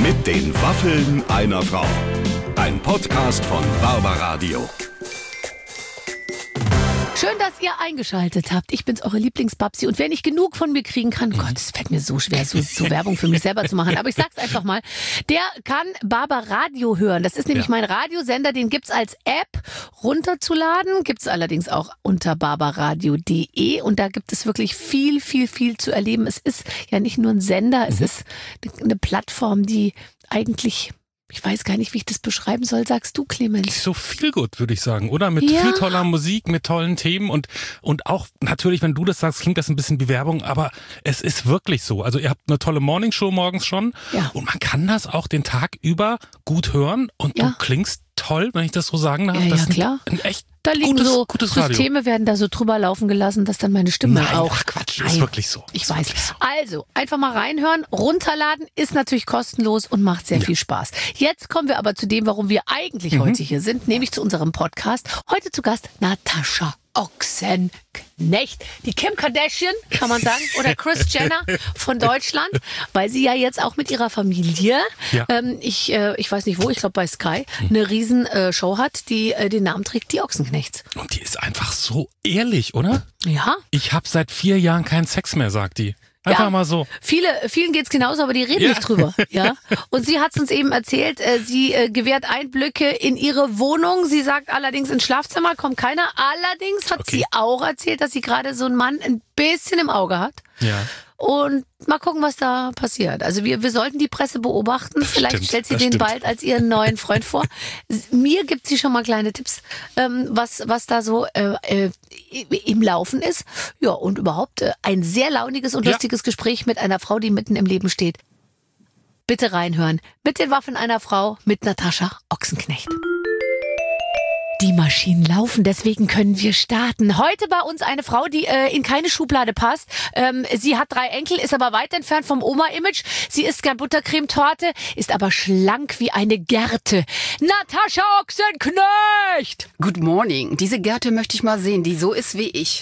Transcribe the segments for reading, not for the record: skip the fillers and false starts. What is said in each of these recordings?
Mit den Waffeln einer Frau. Ein Podcast von Barbaradio. Schön, dass ihr eingeschaltet habt. Ich bin's, eure Lieblingsbabsi. Und wer nicht genug von mir kriegen kann, Gott, es fällt mir so schwer, so Werbung für mich selber zu machen. Aber ich sag's einfach mal, der kann Barbaradio hören. Das ist nämlich mein Radiosender, den gibt's als App runterzuladen. Gibt's allerdings auch unter barbaradio.de. Und da gibt es wirklich viel zu erleben. Es ist ja nicht nur ein Sender, es ist eine Plattform, die eigentlich... Ich weiß gar nicht, wie ich das beschreiben soll. Sagst du, Clemens? So viel gut, würde ich sagen, oder? Mit viel toller Musik, mit tollen Themen und auch natürlich, wenn du das sagst, klingt das ein bisschen wie Werbung, aber es ist wirklich so. Also ihr habt eine tolle Morningshow morgens schon und man kann das auch den Tag über gut hören und du klingst toll, wenn ich das so sagen darf. Ja, das ist klar. Ein echt da liegen gutes Systeme, werden da so drüber laufen gelassen, dass dann meine Stimme auch... Ach Quatsch, ist wirklich so. Ich weiß. So. Also, einfach mal reinhören, runterladen, ist natürlich kostenlos und macht sehr viel Spaß. Jetzt kommen wir aber zu dem, warum wir eigentlich heute hier sind, nämlich zu unserem Podcast. Heute zu Gast Natascha Ochsenknecht. Die Kim Kardashian, kann man sagen, oder Kris Jenner von Deutschland, weil sie ja jetzt auch mit ihrer Familie, ich weiß nicht wo, ich glaube bei Sky, eine riesen Show hat, die den Namen trägt, die Ochsenknechts. Und die ist einfach so ehrlich, oder? Ja. Ich habe seit 4 Jahren keinen Sex mehr, sagt die. Einfach mal so. Vielen geht's genauso, aber die reden nicht drüber. Ja. Und sie hat's uns eben erzählt, sie gewährt Einblicke in ihre Wohnung. Sie sagt allerdings, ins Schlafzimmer kommt keiner. Allerdings hat sie auch erzählt, dass sie gerade so einen Mann ein bisschen im Auge hat. Ja. Und mal gucken, was da passiert. Also wir sollten die Presse beobachten. Vielleicht stellt sie den bald als ihren neuen Freund vor. Mir gibt sie schon mal kleine Tipps, was da so im Laufen ist. Ja, und überhaupt ein sehr launiges und lustiges Gespräch mit einer Frau, die mitten im Leben steht. Bitte reinhören. Mit den Waffen einer Frau, mit Natascha Ochsenknecht. Die Maschinen laufen, deswegen können wir starten. Heute bei uns eine Frau, die in keine Schublade passt. Sie hat 3 Enkel, ist aber weit entfernt vom Oma-Image. Sie isst gern Buttercremetorte, ist aber schlank wie eine Gerte. Natascha Ochsenknecht! Good morning. Diese Gerte möchte ich mal sehen, die so ist wie ich.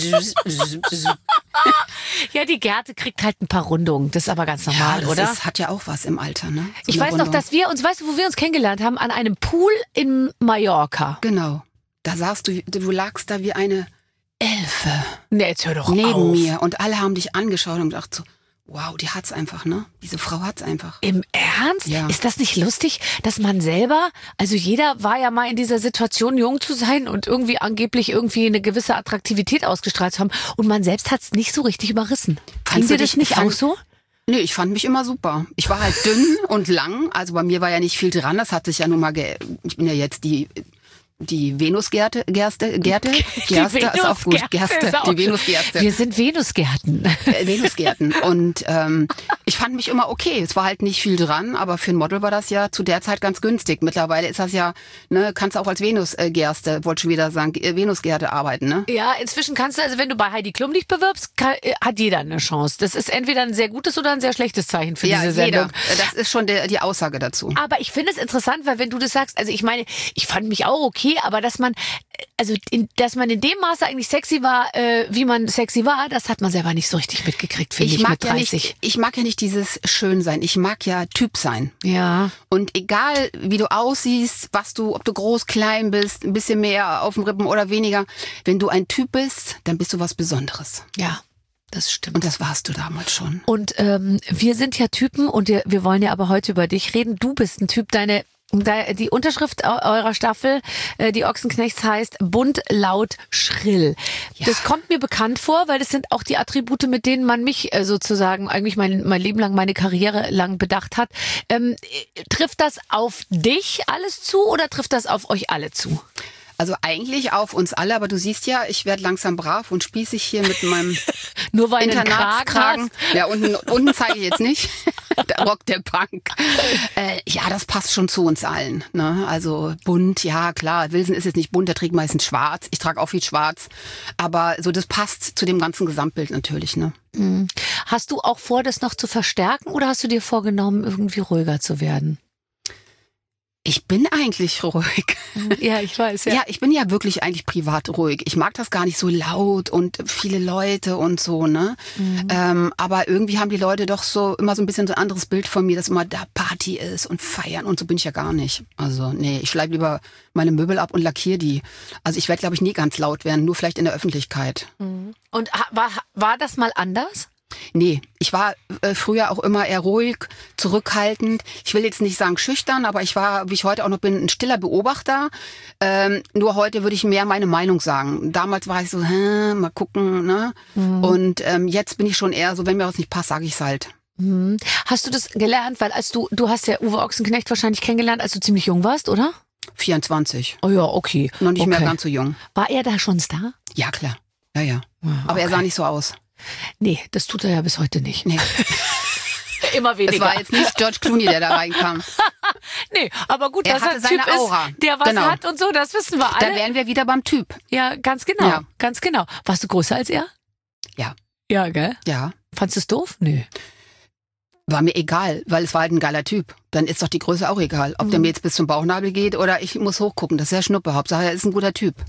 Ja, die Gerte kriegt halt ein paar Rundungen. Das ist aber ganz normal, das oder? Hat ja auch was im Alter, ne? So ich weiß noch, dass wir uns, weißt du, wo wir uns kennengelernt haben? An einem Pool in Mallorca. Genau. Da saßt du lagst da wie eine Elfe. Nee, jetzt hör doch neben mir. Und alle haben dich angeschaut und gedacht so, wow, die hat's einfach, ne? Diese Frau hat's einfach. Im Ernst? Ja. Ist das nicht lustig, dass man selber, also jeder war ja mal in dieser Situation, jung zu sein und irgendwie angeblich eine gewisse Attraktivität ausgestrahlt zu haben und man selbst hat's nicht so richtig überrissen. Findest du das nicht auch so? Nee, ich fand mich immer super. Ich war halt dünn und lang, also bei mir war ja nicht viel dran, das hat sich ja nun mal, ich bin ja jetzt die Venusgerte, Gerste ist auch gut. Gerste, die Venusgerste. Wir sind Venusgärten. Venusgärten. Und ich fand mich immer okay. Es war halt nicht viel dran, aber für ein Model war das ja zu der Zeit ganz günstig. Mittlerweile ist das ja, ne, kannst du auch als Venusgerste, wollte schon wieder sagen, Venusgerte arbeiten, ne? Ja, inzwischen kannst du, also wenn du bei Heidi Klum dich bewirbst, hat jeder eine Chance. Das ist entweder ein sehr gutes oder ein sehr schlechtes Zeichen für diese Sendung. Jeder. Das ist schon die Aussage dazu. Aber ich finde es interessant, weil wenn du das sagst, also ich meine, ich fand mich auch okay, aber dass man in dem Maße eigentlich sexy war, wie man sexy war, das hat man selber nicht so richtig mitgekriegt, finde ich, mit 30. Ich mag ja nicht dieses Schönsein. Ich mag ja Typ sein. Ja. Und egal, wie du aussiehst, ob du groß, klein bist, ein bisschen mehr auf dem Rippen oder weniger, wenn du ein Typ bist, dann bist du was Besonderes. Ja. Das stimmt. Und das warst du damals schon. Und wir sind ja Typen und wir wollen ja aber heute über dich reden. Du bist ein Typ, die Unterschrift eurer Staffel, die Ochsenknechts, heißt bunt, laut, schrill. Ja. Das kommt mir bekannt vor, weil das sind auch die Attribute, mit denen man mich sozusagen eigentlich mein Leben lang, meine Karriere lang bedacht hat. Trifft das auf dich alles zu oder trifft das auf euch alle zu? Also eigentlich auf uns alle, aber du siehst ja, ich werde langsam brav und spießig hier mit meinem nur weil Internatskragen. Ja, unten zeige ich jetzt nicht. Der Rock der Punk. Ja, das passt schon zu uns allen. Ne? Also bunt, ja klar, Wilson ist jetzt nicht bunt, der trägt meistens schwarz. Ich trage auch viel schwarz. Aber so, das passt zu dem ganzen Gesamtbild natürlich. Ne? Hast du auch vor, das noch zu verstärken oder hast du dir vorgenommen, irgendwie ruhiger zu werden? Ich bin eigentlich ruhig. Ja, ich weiß, ja. Ja, ich bin ja wirklich eigentlich privat ruhig. Ich mag das gar nicht so laut und viele Leute und so, ne? Aber irgendwie haben die Leute doch so immer so ein bisschen so ein anderes Bild von mir, dass immer da Party ist und feiern und so bin ich ja gar nicht. Also nee, ich schleife lieber meine Möbel ab und lackiere die. Also ich werde, glaube ich, nie ganz laut werden, nur vielleicht in der Öffentlichkeit. Und war das mal anders? Nee, ich war früher auch immer eher ruhig, zurückhaltend. Ich will jetzt nicht sagen schüchtern, aber ich war, wie ich heute auch noch bin, ein stiller Beobachter. Nur heute würde ich mehr meine Meinung sagen. Damals war ich so, mal gucken, ne? Und jetzt bin ich schon eher so, wenn mir was nicht passt, sage ich es halt. Hast du das gelernt? Weil du hast ja Uwe Ochsenknecht wahrscheinlich kennengelernt, als du ziemlich jung warst, oder? 24. Oh ja, okay. Noch nicht mehr ganz so jung. War er da schon Star? Ja, klar. Ja. Okay. Aber er sah nicht so aus. Nee, das tut er ja bis heute nicht. Nee. Immer weniger. Es war jetzt nicht George Clooney, der da reinkam. Nee, aber gut, Er dass er hatte ein Typ seine Aura. ist, der was Genau. hat und so, das wissen wir alle. Da wären wir wieder beim Typ. Ja, ganz genau. Ja. Ganz genau. Warst du größer als er? Ja. Ja, gell? Ja. Fandst du es doof? Nö. War mir egal, weil es war halt ein geiler Typ. Dann ist doch die Größe auch egal. Ob der mir jetzt bis zum Bauchnabel geht oder ich muss hochgucken. Das ist ja Schnuppe. Hauptsache, er ist ein guter Typ.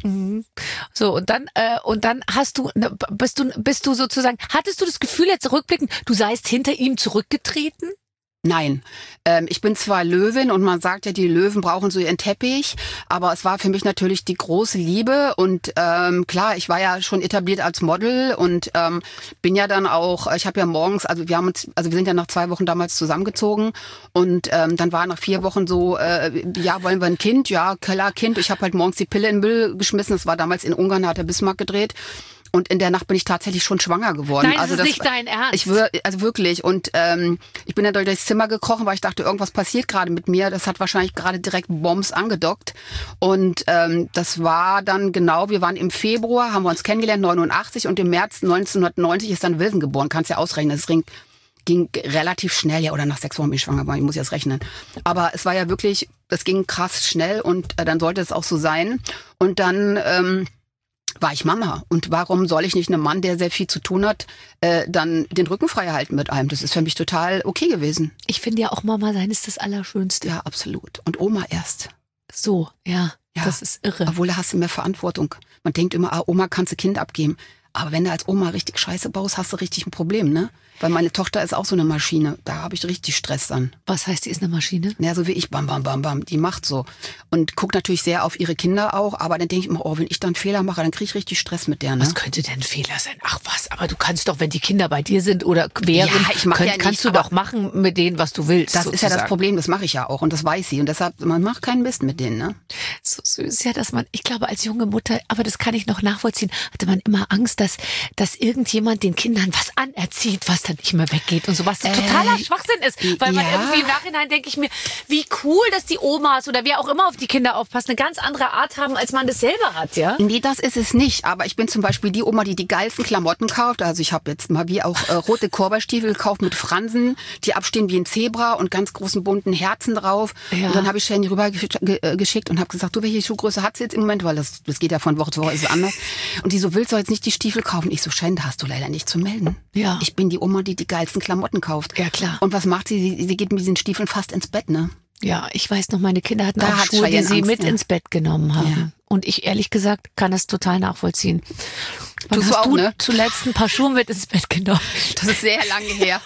So, und dann hast du, bist du sozusagen, hattest du das Gefühl jetzt rückblickend, du seist hinter ihm zurückgetreten? Nein, ich bin zwar Löwin und man sagt ja, die Löwen brauchen so ihren Teppich, aber es war für mich natürlich die große Liebe und klar, ich war ja schon etabliert als Model und bin ja dann auch, ich habe ja morgens, wir sind ja nach 2 Wochen damals zusammengezogen und dann war nach 4 Wochen so, ja, wollen wir ein Kind? Ja, klar, Kind. Ich habe halt morgens die Pille in den Müll geschmissen, das war damals in Ungarn, da hat der Bismarck gedreht. Und in der Nacht bin ich tatsächlich schon schwanger geworden. Nein, das ist nicht dein Ernst. Also wirklich. Und ich bin dann durchs Zimmer gekrochen, weil ich dachte, irgendwas passiert gerade mit mir. Das hat wahrscheinlich gerade direkt Bombs angedockt. Und das war dann genau, wir waren im Februar, haben wir uns kennengelernt, 89. Und im März 1990 ist dann Wilson geboren. Kannst ja ausrechnen. Das ging relativ schnell. Ja, oder nach 6 Wochen bin ich schwanger geworden. Ich muss jetzt rechnen. Aber es war ja wirklich, das ging krass schnell. Und dann sollte es auch so sein. Und dann war ich Mama. Und warum soll ich nicht einem Mann, der sehr viel zu tun hat, dann den Rücken frei halten mit einem? Das ist für mich total okay gewesen. Ich finde ja auch Mama sein ist das Allerschönste. Ja, absolut. Und Oma erst. So, ja. Das ist irre. Obwohl, da hast du mehr Verantwortung. Man denkt immer, Oma kannst du Kind abgeben. Aber wenn du als Oma richtig Scheiße baust, hast du richtig ein Problem, ne? Weil meine Tochter ist auch so eine Maschine. Da habe ich richtig Stress dann. Was heißt, die ist eine Maschine? Ja, so wie ich, bam, bam, bam, bam. Die macht so. Und guckt natürlich sehr auf ihre Kinder auch. Aber dann denke ich immer, wenn ich dann Fehler mache, dann kriege ich richtig Stress mit der, ne? Was könnte denn ein Fehler sein? Ach was, aber du kannst doch, wenn die Kinder bei dir sind oder wären, kannst du doch machen mit denen, was du willst. Das ist ja das Problem, das mache ich ja auch. Und das weiß sie. Und deshalb, man macht keinen Mist mit denen, ne? So süß, ja, dass man, ich glaube, als junge Mutter, aber das kann ich noch nachvollziehen, hatte man immer Angst, dass irgendjemand den Kindern was anerzieht, was dann nicht mehr weggeht. Und so, was totaler Schwachsinn ist. Weil man irgendwie im Nachhinein denke ich mir, wie cool, dass die Omas oder wer auch immer auf die Kinder aufpassen, eine ganz andere Art haben, als man das selber hat, ja? Nee, das ist es nicht. Aber ich bin zum Beispiel die Oma, die die geilsten Klamotten kauft. Also ich habe jetzt mal wie auch rote Korberstiefel gekauft mit Fransen, die abstehen wie ein Zebra und ganz großen bunten Herzen drauf. Ja. Und dann habe ich Shani rüber geschickt und habe gesagt, du, welche Schuhgröße hat sie jetzt im Moment? Weil das geht ja von Woche zu Woche, ist es anders. Und die so, willst du jetzt nicht die Stiefel kaufen? Ich so, Shani, da hast du leider nicht zu melden. Ja. Ich bin die Oma, die geilsten Klamotten kauft. Ja, klar. Und was macht sie? Sie geht mit diesen Stiefeln fast ins Bett, ne? Ja, ich weiß noch, meine Kinder hatten auch Schuhe, die sie mit ins Bett genommen haben. Ja. Und ich, ehrlich gesagt, kann das total nachvollziehen. Wann hast du zuletzt ein paar Schuhe mit ins Bett genommen? Das ist sehr lange her.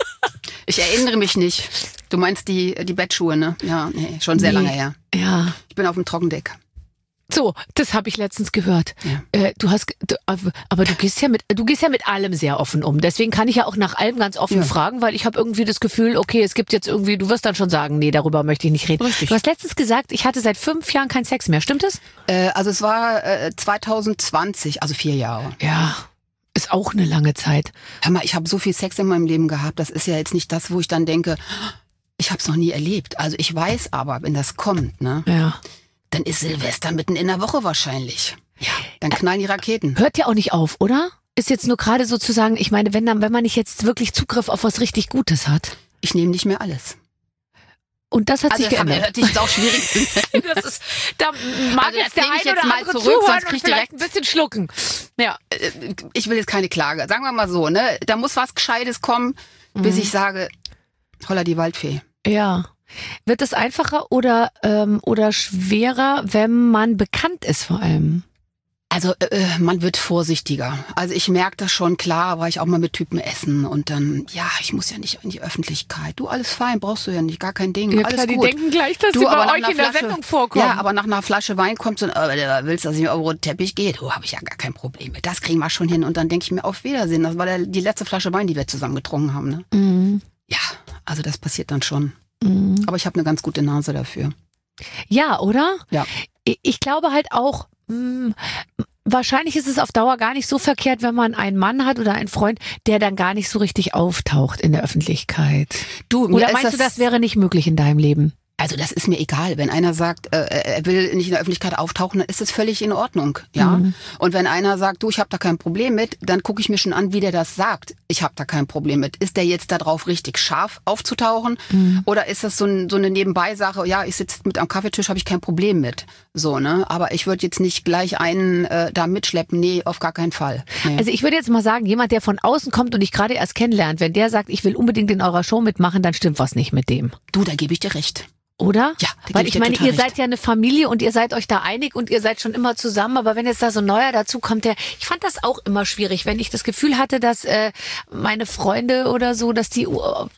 Ich erinnere mich nicht. Du meinst die Bettschuhe, ne? Ja, nee, schon sehr lange her. Ja. Ich bin auf dem Trockendeck. So, das habe ich letztens gehört. Ja. Aber du gehst ja mit allem sehr offen um. Deswegen kann ich ja auch nach allem ganz offen fragen, weil ich habe irgendwie das Gefühl, okay, es gibt jetzt irgendwie, du wirst dann schon sagen, nee, darüber möchte ich nicht reden. Richtig. Du hast letztens gesagt, ich hatte seit 5 Jahren keinen Sex mehr. Stimmt das? Also es war 2020, also 4 Jahre. Ja. Ist auch eine lange Zeit. Hör mal, ich habe so viel Sex in meinem Leben gehabt. Das ist ja jetzt nicht das, wo ich dann denke, ich habe es noch nie erlebt. Also ich weiß aber, wenn das kommt, ne? Ja. Dann ist Silvester mitten in der Woche wahrscheinlich. Ja. Dann knallen die Raketen. Hört ja auch nicht auf, oder? Ist jetzt nur gerade sozusagen, ich meine, wenn man nicht jetzt wirklich Zugriff auf was richtig Gutes hat. Ich nehme nicht mehr alles. Und das hat sich geändert. Hört sich jetzt auch schwierig. Da mag jetzt der eine oder andere zuhören und vielleicht ein bisschen schlucken. Ja. Ich will jetzt keine Klage. Sagen wir mal so, ne? Da muss was Gescheites kommen, bis ich sage, holla die Waldfee. Ja. Wird es einfacher oder schwerer, wenn man bekannt ist vor allem? Also man wird vorsichtiger. Also ich merke das schon, klar, war ich auch mal mit Typen essen und dann, ja, ich muss ja nicht in die Öffentlichkeit. Du, alles fein, brauchst du ja nicht, gar kein Ding, ja, alles klar, gut. Die denken gleich, dass sie bei euch in der Sendung vorkommen. Ja, aber nach einer Flasche Wein kommt so ein, willst du, dass ich über den Teppich gehe? Du, habe ich ja gar kein Problem mit. Das kriegen wir schon hin. Und dann denke ich mir, auf Wiedersehen. Das war die letzte Flasche Wein, die wir zusammen getrunken haben. Ne? Mhm. Ja, also das passiert dann schon. Mhm. Aber ich habe eine ganz gute Nase dafür. Ja, oder? Ja. Ich glaube halt auch, wahrscheinlich ist es auf Dauer gar nicht so verkehrt, wenn man einen Mann hat oder einen Freund, der dann gar nicht so richtig auftaucht in der Öffentlichkeit. Oder meinst du, das wäre nicht möglich in deinem Leben? Also das ist mir egal. Wenn einer sagt, er will nicht in der Öffentlichkeit auftauchen, dann ist das völlig in Ordnung. Ja. Mhm. Und wenn einer sagt, du, ich habe da kein Problem mit, dann gucke ich mir schon an, wie der das sagt. Ich habe da kein Problem mit. Ist der jetzt da drauf richtig scharf aufzutauchen? Mhm. Oder ist das so eine Nebenbei-Sache, ja, ich sitze mit am Kaffeetisch, habe ich kein Problem mit. So, ne? Aber ich würde jetzt nicht gleich einen da mitschleppen. Nee, auf gar keinen Fall. Nee. Also ich würde jetzt mal sagen, jemand, der von außen kommt und dich gerade erst kennenlernt, wenn der sagt, ich will unbedingt in eurer Show mitmachen, dann stimmt was nicht mit dem. Du, da gebe ich dir recht. Oder? Ja, weil ich meine, ihr seid ja eine Familie und ihr seid euch da einig und ihr seid schon immer zusammen, aber wenn jetzt da so ein Neuer dazu kommt, ich fand das auch immer schwierig, wenn ich das Gefühl hatte, dass meine Freunde oder so, dass die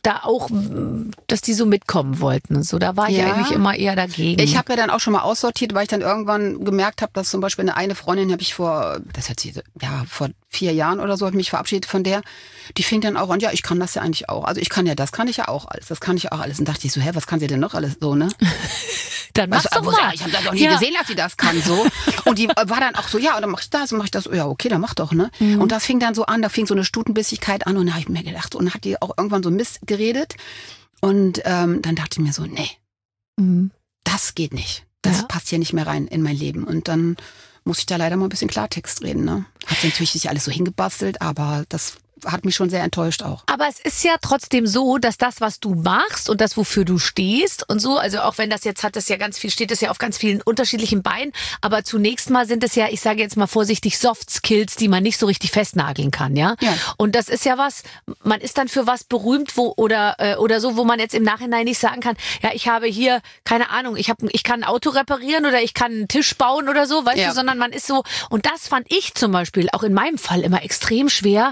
so mitkommen wollten und so, da war ich eigentlich immer eher dagegen. Ich habe ja dann auch schon mal aussortiert, weil ich dann irgendwann gemerkt habe, dass zum Beispiel eine Freundin habe ich vor 4 Jahren oder so, habe ich mich verabschiedet von der, die fing dann auch an, ja, ich kann das ja eigentlich auch. Also das kann ich ja auch alles. Und dachte ich so, was kann sie denn noch alles so, ne? Dann mach's doch mal. Ich habe das doch nie gesehen, dass sie das kann, so. Und die war dann auch so, ja, und dann mach ich das und mach ich das. Ja, okay, dann mach doch, ne? Mhm. Und das fing dann so an, da fing so eine Stutenbissigkeit an und da habe ich mir gedacht, und hat die auch irgendwann so Mist geredet. Und dann dachte ich mir so, nee, das geht nicht. Das passt hier nicht mehr rein in mein Leben. Und dann muss ich da leider mal ein bisschen Klartext reden, ne? Hat sie natürlich nicht alles so hingebastelt, aber das hat mich schon sehr enttäuscht auch. Aber es ist ja trotzdem so, dass das, was du machst und das, wofür du stehst und so, also auch wenn das jetzt steht das ja auf ganz vielen unterschiedlichen Beinen, aber zunächst mal sind es ja, ich sage jetzt mal vorsichtig, Soft Skills, die man nicht so richtig festnageln kann, ja? Und das ist ja was, man ist dann für was berühmt, oder so, wo man jetzt im Nachhinein nicht sagen kann, ja, ich habe hier, keine Ahnung, ich kann ein Auto reparieren oder ich kann einen Tisch bauen oder so, weißt du, sondern man ist so, und das fand ich zum Beispiel auch in meinem Fall immer extrem schwer,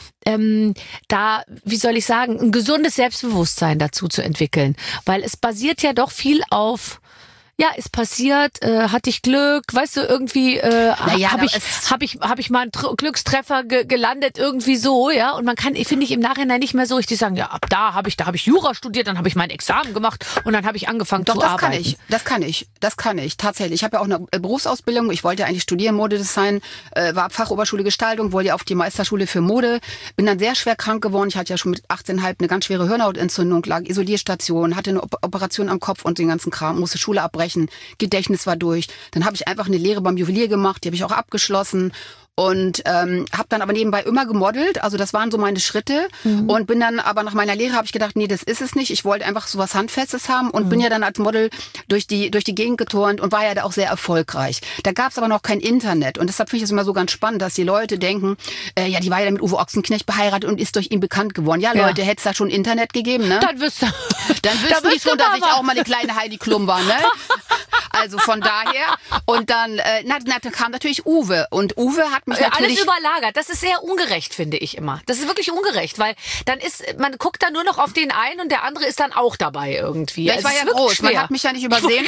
wie soll ich sagen, ein gesundes Selbstbewusstsein dazu zu entwickeln. Weil es basiert ja doch viel auf, ja, ist passiert, hatte ich Glück, weißt du, irgendwie habe ich mal einen Glückstreffer gelandet, irgendwie so, ja, und man kann, finde ich, im Nachhinein nicht mehr so richtig sagen, ja, ab da habe ich Jura studiert, dann habe ich mein Examen gemacht und dann habe ich angefangen zu arbeiten. Das kann ich, tatsächlich. Ich habe ja auch eine Berufsausbildung, ich wollte ja eigentlich studieren, Modedesign, war Fachoberschule Gestaltung, wollte ja auf die Meisterschule für Mode, bin dann sehr schwer krank geworden, ich hatte ja schon mit 18,5 eine ganz schwere Hirnhautentzündung, lag Isolierstation, hatte eine Operation am Kopf und den ganzen Kram, musste Schule abbrechen. Gedächtnis war durch. Dann habe ich einfach eine Lehre beim Juwelier gemacht, die habe ich auch abgeschlossen. Und habe dann aber nebenbei immer gemodelt, also das waren so meine Schritte und bin dann aber nach meiner Lehre habe ich gedacht, nee, das ist es nicht, ich wollte einfach so was Handfestes haben und bin ja dann als Model durch die Gegend geturnt und war ja da auch sehr erfolgreich. Da gab es aber noch kein Internet und deshalb finde ich es immer so ganz spannend, dass die Leute denken, ja, die war ja mit Uwe Ochsenknecht beheiratet und ist durch ihn bekannt geworden. Ja, Leute, hätte es da schon Internet gegeben, ne? Dann wüssten die schon, dass ich auch mal eine kleine Heidi Klum war, ne? Also von daher. Und dann kam natürlich Uwe. Und Uwe hat mich natürlich... Alles überlagert. Das ist sehr ungerecht, finde ich immer. Das ist wirklich ungerecht, weil dann man guckt dann nur noch auf den einen und der andere ist dann auch dabei irgendwie. Ja, ich war ja groß. Man hat mich ja nicht übersehen.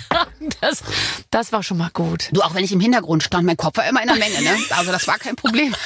Das war schon mal gut. Du, auch wenn ich im Hintergrund stand, mein Kopf war immer in der Menge, ne? Also das war kein Problem.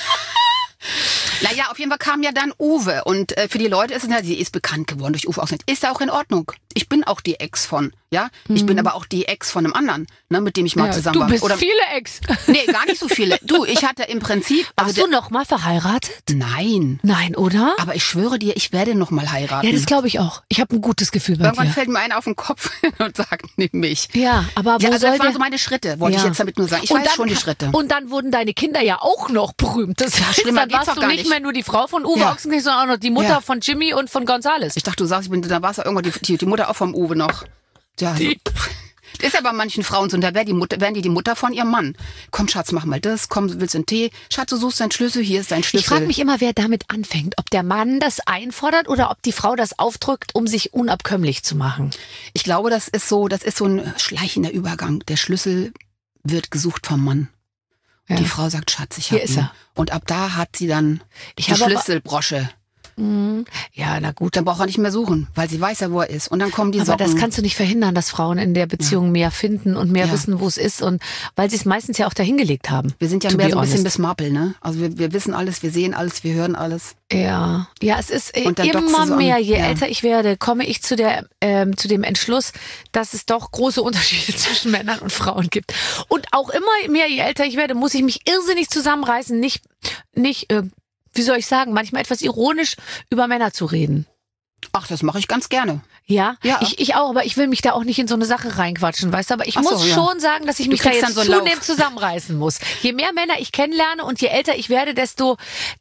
Naja, auf jeden Fall kam ja dann Uwe. Und für die Leute ist es ja, sie ist bekannt geworden durch Uwe Ochsenknecht. Ist ja auch in Ordnung. Ich bin auch die Ex von, ja? Ich bin aber auch die Ex von einem anderen, ne, mit dem ich mal zusammen war. Du bist viele Ex. Nee, gar nicht so viele. Du, ich hatte im Prinzip... Warst du noch mal verheiratet? Nein. Nein, oder? Aber ich schwöre dir, ich werde noch mal heiraten. Ja, das glaube ich auch. Ich habe ein gutes Gefühl bei dir. Irgendwann fällt mir einer auf den Kopf und sagt, nimm mich. Ja, aber wo also das waren so meine Schritte, wollte ich jetzt damit nur sagen. Ich weiß schon die Schritte. Und dann wurden deine Kinder ja auch noch berühmt. Das heißt, dann warst du nicht mehr nur die Frau von Uwe Ochsenknecht, sondern auch noch die Mutter von Jimmy und von Gonzales. Ich dachte, du sagst, da warst du irgendwann die Mutter auch vom Uwe noch. Ja, Das ist ja bei manchen Frauen so, und da wären die Mutter von ihrem Mann. Komm, Schatz, mach mal das, komm, willst du einen Tee? Schatz, du suchst deinen Schlüssel, hier ist dein Schlüssel. Ich frage mich immer, wer damit anfängt. Ob der Mann das einfordert oder ob die Frau das aufdrückt, um sich unabkömmlich zu machen. Ich glaube, das ist so ein schleichender Übergang. Der Schlüssel wird gesucht vom Mann. Ja. Die Frau sagt, Schatz, ich hab ihn. Und ab da hat sie dann die Schlüsselbrosche. Ja, na gut. Dann braucht er nicht mehr suchen, weil sie weiß ja, wo er ist. Und dann kommen die Socken. Aber das kannst du nicht verhindern, dass Frauen in der Beziehung mehr finden und mehr wissen, wo es ist. Und weil sie es meistens ja auch dahingelegt haben. Wir sind ja mehr so ein bisschen Miss Marple, ne? Also wir wissen alles, wir sehen alles, wir hören alles. Ja, es ist immer mehr. Je älter ich werde, komme ich zu dem Entschluss, dass es doch große Unterschiede zwischen Männern und Frauen gibt. Und auch immer mehr, je älter ich werde, muss ich mich irrsinnig zusammenreißen, nicht wie soll ich sagen, manchmal etwas ironisch über Männer zu reden. Ach, das mache ich ganz gerne. Ja? Ich auch, aber ich will mich da auch nicht in so eine Sache reinquatschen, weißt du? Aber ich muss schon sagen, dass ich mich da jetzt zunehmend zusammenreißen muss. Je mehr Männer ich kennenlerne und je älter ich werde, desto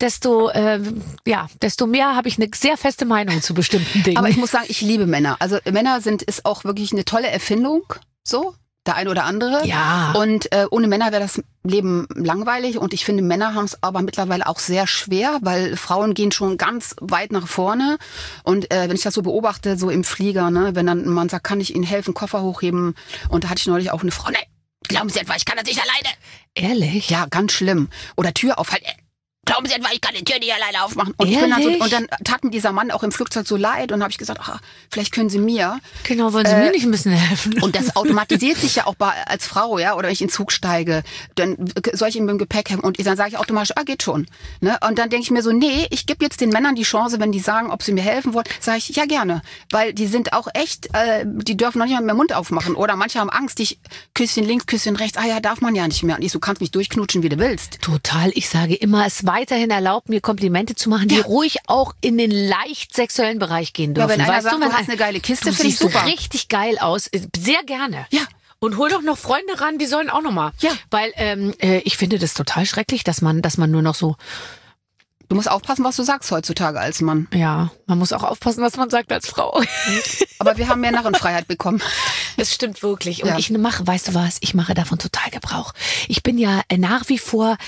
mehr habe ich eine sehr feste Meinung zu bestimmten Dingen. Aber ich muss sagen, ich liebe Männer. Also Männer ist auch wirklich eine tolle Erfindung, so. Der eine oder andere. Ja. Und ohne Männer wäre das Leben langweilig. Und ich finde, Männer haben es aber mittlerweile auch sehr schwer, weil Frauen gehen schon ganz weit nach vorne. Und wenn ich das so beobachte, so im Flieger, ne, wenn dann ein Mann sagt, kann ich Ihnen helfen, Koffer hochheben? Und da hatte ich neulich auch eine Frau, nee, glauben Sie etwa, ich kann das nicht alleine. Ehrlich? Ja, ganz schlimm. Oder Tür aufhalten. Glauben Sie etwa, ich kann die Tür nicht alleine aufmachen. Und ich bin dann und dann tat mir dieser Mann auch im Flugzeug so leid und habe ich gesagt, vielleicht können Sie mir. Genau, wollen Sie mir nicht ein bisschen helfen? Und das automatisiert sich ja auch als Frau, ja, oder wenn ich in den Zug steige, dann soll ich ihn mit dem Gepäck haben und dann sage ich automatisch, geht schon. Ne? Und dann denke ich mir so, nee, ich gebe jetzt den Männern die Chance, wenn die sagen, ob sie mir helfen wollen, sage ich, ja gerne. Weil die sind auch echt, die dürfen noch nicht mal mehr Mund aufmachen. Oder manche haben Angst, Küsschen links, Küsschen rechts, ja, darf man ja nicht mehr. Und ich so, kannst mich durchknutschen, wie du willst. Total, ich sage immer, es weiterhin erlaubt, mir Komplimente zu machen, die ruhig auch in den leicht sexuellen Bereich gehen dürfen. Ja, wenn einer sagt, du hast eine geile Kiste, finde ich super. Du siehst so richtig geil aus. Sehr gerne. Ja. Und hol doch noch Freunde ran, die sollen auch noch mal. Ja. Weil ich finde das total schrecklich, dass man nur noch so... Du musst aufpassen, was du sagst heutzutage als Mann. Ja, man muss auch aufpassen, was man sagt als Frau. Aber wir haben mehr Narrenfreiheit bekommen. Das stimmt wirklich. Und ich mache, weißt du was, ich mache davon total Gebrauch. Ich bin ja nach wie vor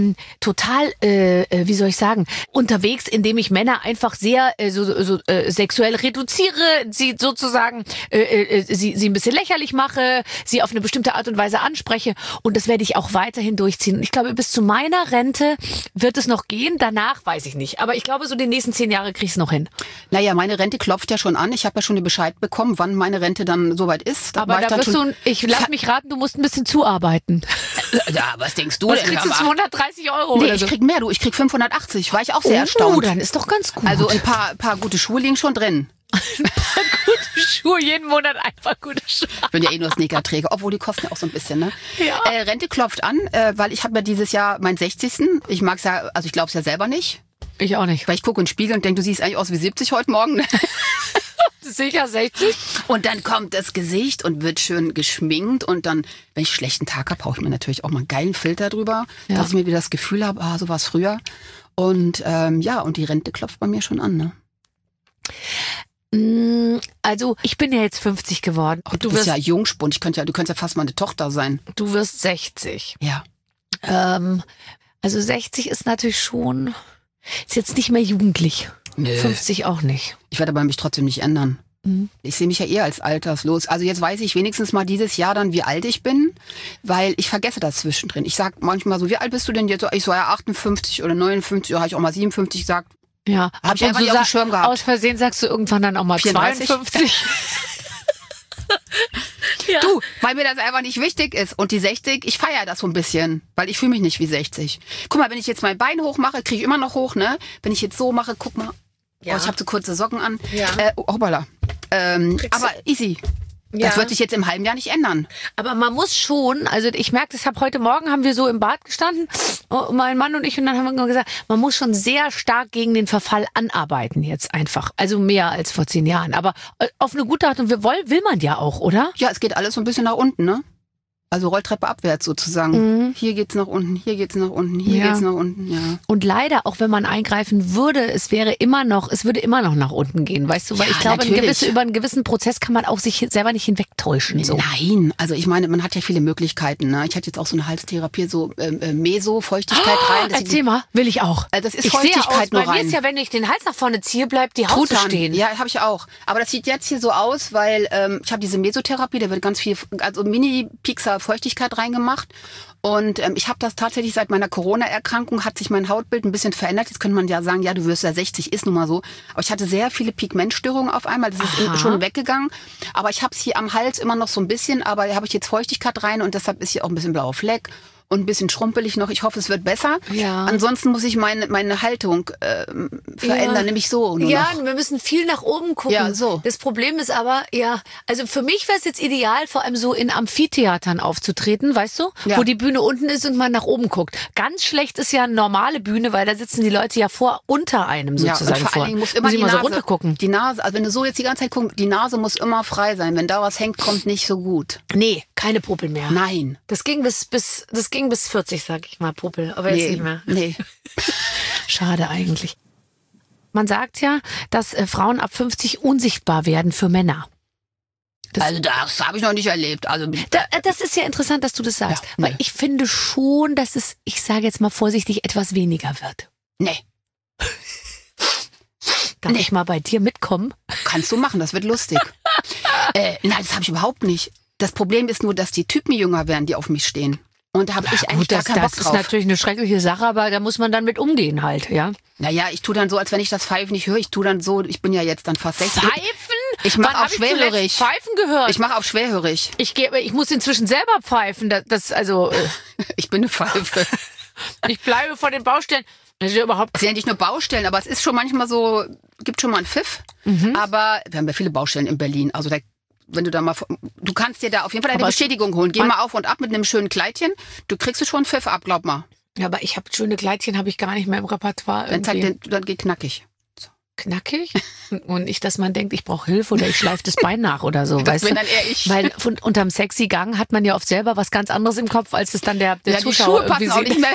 total, wie soll ich sagen, unterwegs, indem ich Männer einfach sehr sexuell reduziere, sie sozusagen, sie ein bisschen lächerlich mache, sie auf eine bestimmte Art und Weise anspreche. Und das werde ich auch weiterhin durchziehen. Und ich glaube, bis zu meiner Rente wird es noch gehen. Danach weiß ich nicht. Aber ich glaube, so die nächsten 10 Jahre kriege ich es noch hin. Naja, meine Rente klopft ja schon an. Ich habe ja schon den Bescheid bekommen, wann meine Rente dann soweit ist. Aber ich lass mich raten, du musst ein bisschen zuarbeiten. Ja, was denkst du denn? Was kriegst du 230 €? Nee, ich krieg mehr, ich krieg 580. War ich auch sehr erstaunt. Dann ist doch ganz gut. Also ein paar gute Schuhe liegen schon drin. Ein paar gute Schuhe, jeden Monat einfach gute Schuhe. Ich bin ja nur Sneakerträger, obwohl die kosten ja auch so ein bisschen, ne? Ja. Rente klopft an, weil ich habe ja dieses Jahr meinen 60. Ich mag's ja, also ich glaube es ja selber nicht. Ich auch nicht. Weil ich gucke in den Spiegel und denke, du siehst eigentlich aus wie 70 heute Morgen. Sicher 60. Und dann kommt das Gesicht und wird schön geschminkt. Und dann, wenn ich einen schlechten Tag habe, brauche ich mir natürlich auch mal einen geilen Filter drüber, dass ich mir wieder das Gefühl habe, so war es früher. Und und die Rente klopft bei mir schon an, ne? Also, ich bin ja jetzt 50 geworden. Du bist ja Jungspund. Du könntest ja fast meine Tochter sein. Du wirst 60. Ja. Also 60 ist natürlich schon... Ist jetzt nicht mehr jugendlich. Nö. 50 auch nicht. Ich werde aber mich trotzdem nicht ändern. Ich sehe mich ja eher als alterslos. Also jetzt weiß ich wenigstens mal dieses Jahr dann, wie alt ich bin, weil ich vergesse das zwischendrin. Ich sag manchmal so, wie alt bist du denn jetzt? Ich so, ja 58 oder 59, oder habe ich auch mal 57 gesagt. Ja. Habe ich einfach nicht auf dem Schirm gehabt. Aus Versehen sagst du irgendwann dann auch mal 54. 52. Ja. Du, weil mir das einfach nicht wichtig ist. Und die 60, ich feiere das so ein bisschen, weil ich fühle mich nicht wie 60. Guck mal, wenn ich jetzt mein Bein hoch mache, kriege ich immer noch hoch, ne? Wenn ich jetzt so mache, guck mal. Ja. Ich habe so kurze Socken an. Ja. Hoppala. Aber easy. Ja. Das wird sich jetzt im halben Jahr nicht ändern. Aber man muss schon, also ich merke, heute Morgen haben wir so im Bad gestanden, mein Mann und ich, und dann haben wir gesagt, man muss schon sehr stark gegen den Verfall anarbeiten jetzt einfach. Also mehr als vor 10 Jahren. Aber auf eine gute Art und will man ja auch, oder? Ja, es geht alles so ein bisschen nach unten, ne? Also Rolltreppe abwärts sozusagen. Hier geht's nach unten, hier geht's nach unten, hier geht's nach unten, ja. Und leider, auch wenn man eingreifen würde, es würde immer noch nach unten gehen, weißt du? Weil ich glaube, über einen gewissen Prozess kann man auch sich selber nicht hinwegtäuschen. So. Nein, also ich meine, man hat ja viele Möglichkeiten. Ne? Ich hatte jetzt auch so eine Halstherapie, so Meso, Feuchtigkeit rein. Erzähl mal, will ich auch. Das ist Feuchtigkeit nur rein. Bei mir ist ja, wenn ich den Hals nach vorne ziehe, bleibt die Haut stehen. Ja, habe ich auch. Aber das sieht jetzt hier so aus, weil ich habe diese Mesotherapie, da wird ganz viel, also Mini-Pixar Feuchtigkeit reingemacht. Und ich habe das tatsächlich seit meiner Corona-Erkrankung, hat sich mein Hautbild ein bisschen verändert. Jetzt könnte man ja sagen, ja, du wirst ja 60, ist nun mal so. Aber ich hatte sehr viele Pigmentstörungen auf einmal. Das ist schon weggegangen. Aber ich habe es hier am Hals immer noch so ein bisschen. Aber da habe ich jetzt Feuchtigkeit rein und deshalb ist hier auch ein bisschen blauer Fleck. Und ein bisschen schrumpelig noch. Ich hoffe, es wird besser. Ja. Ansonsten muss ich meine Haltung verändern, nämlich so. Nur noch. Wir müssen viel nach oben gucken. Ja, so. Das Problem ist aber, also für mich wäre es jetzt ideal, vor allem so in Amphitheatern aufzutreten, weißt du? Ja. Wo die Bühne unten ist und man nach oben guckt. Ganz schlecht ist ja eine normale Bühne, weil da sitzen die Leute ja unter einem sozusagen. Ja, und vor allen Dingen muss immer die Nase, so runtergucken. Die Nase, also wenn du so jetzt die ganze Zeit guckst, die Nase muss immer frei sein. Wenn da was hängt, kommt nicht so gut. Nee, keine Popel mehr. Nein. Das ging bis 40, sag ich mal, Popel, aber jetzt nicht mehr. Nee. Schade eigentlich. Man sagt ja, dass Frauen ab 50 unsichtbar werden für Männer. Also das habe ich noch nicht erlebt. Also das ist ja interessant, dass du das sagst. Ja, weil ich finde schon, dass es, ich sage jetzt mal vorsichtig, etwas weniger wird. Nee. Darf ich mal bei dir mitkommen? Kannst du machen, das wird lustig. Nein, das habe ich überhaupt nicht. Das Problem ist nur, dass die Typen jünger werden, die auf mich stehen. Und da habe ich eigentlich gar keinen Bock drauf. Das ist natürlich eine schreckliche Sache, aber da muss man dann mit umgehen halt, ja. Naja, ich tue dann so, als wenn ich das Pfeifen nicht höre. Ich tue dann so, ich bin ja jetzt dann fast 60. Pfeifen? Ich mache auf schwerhörig. Pfeifen gehört? Ich mache auf schwerhörig. Ich muss inzwischen selber pfeifen. Ich bin eine Pfeife. Ich bleibe vor den Baustellen. Das ist ja überhaupt. Es sind ja nicht nur Baustellen, aber es ist schon manchmal so, gibt schon mal einen Pfiff. Aber wir haben ja viele Baustellen in Berlin. Also wenn du da mal, du kannst dir da auf jeden Fall eine Bestätigung holen. Geh mal auf und ab mit einem schönen Kleidchen. Du kriegst schon einen Pfiff ab, glaub mal. Ja, aber ich habe schöne Kleidchen, habe ich gar nicht mehr im Repertoire. Dann geht knackig. So. Knackig? Und nicht, dass man denkt, ich brauche Hilfe oder ich schleife das Bein nach oder so. Das bin dann eher ich. Weil unterm sexy Gang hat man ja oft selber was ganz anderes im Kopf, als es dann der Zuschauer die Schuhe passen auch nicht mehr.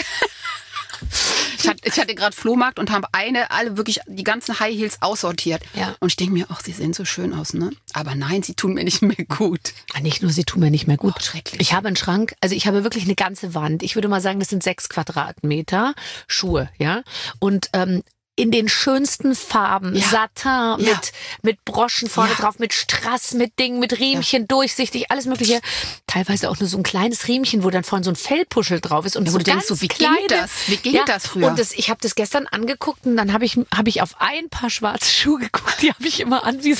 Ich hatte gerade Flohmarkt und habe alle wirklich die ganzen High Heels aussortiert. Ja. Und ich denke mir, ach, sie sehen so schön aus, ne? Aber nein, sie tun mir nicht mehr gut. Nicht nur, sie tun mir nicht mehr gut. Oh, schrecklich. Ich habe einen Schrank, also ich habe wirklich eine ganze Wand. Ich würde mal sagen, das sind 6 Quadratmeter Schuhe, ja. Und in den schönsten Farben, Satin mit Broschen vorne drauf, mit Strass, mit Dingen, mit Riemchen, durchsichtig, alles mögliche. Teilweise auch nur so ein kleines Riemchen, wo dann vorne so ein Fellpuschel drauf ist und so ganz wie kleine. Ging das? Wie ging das früher? Und ich habe das gestern angeguckt und dann habe ich auf ein paar schwarze Schuhe geguckt, die habe ich immer an wie so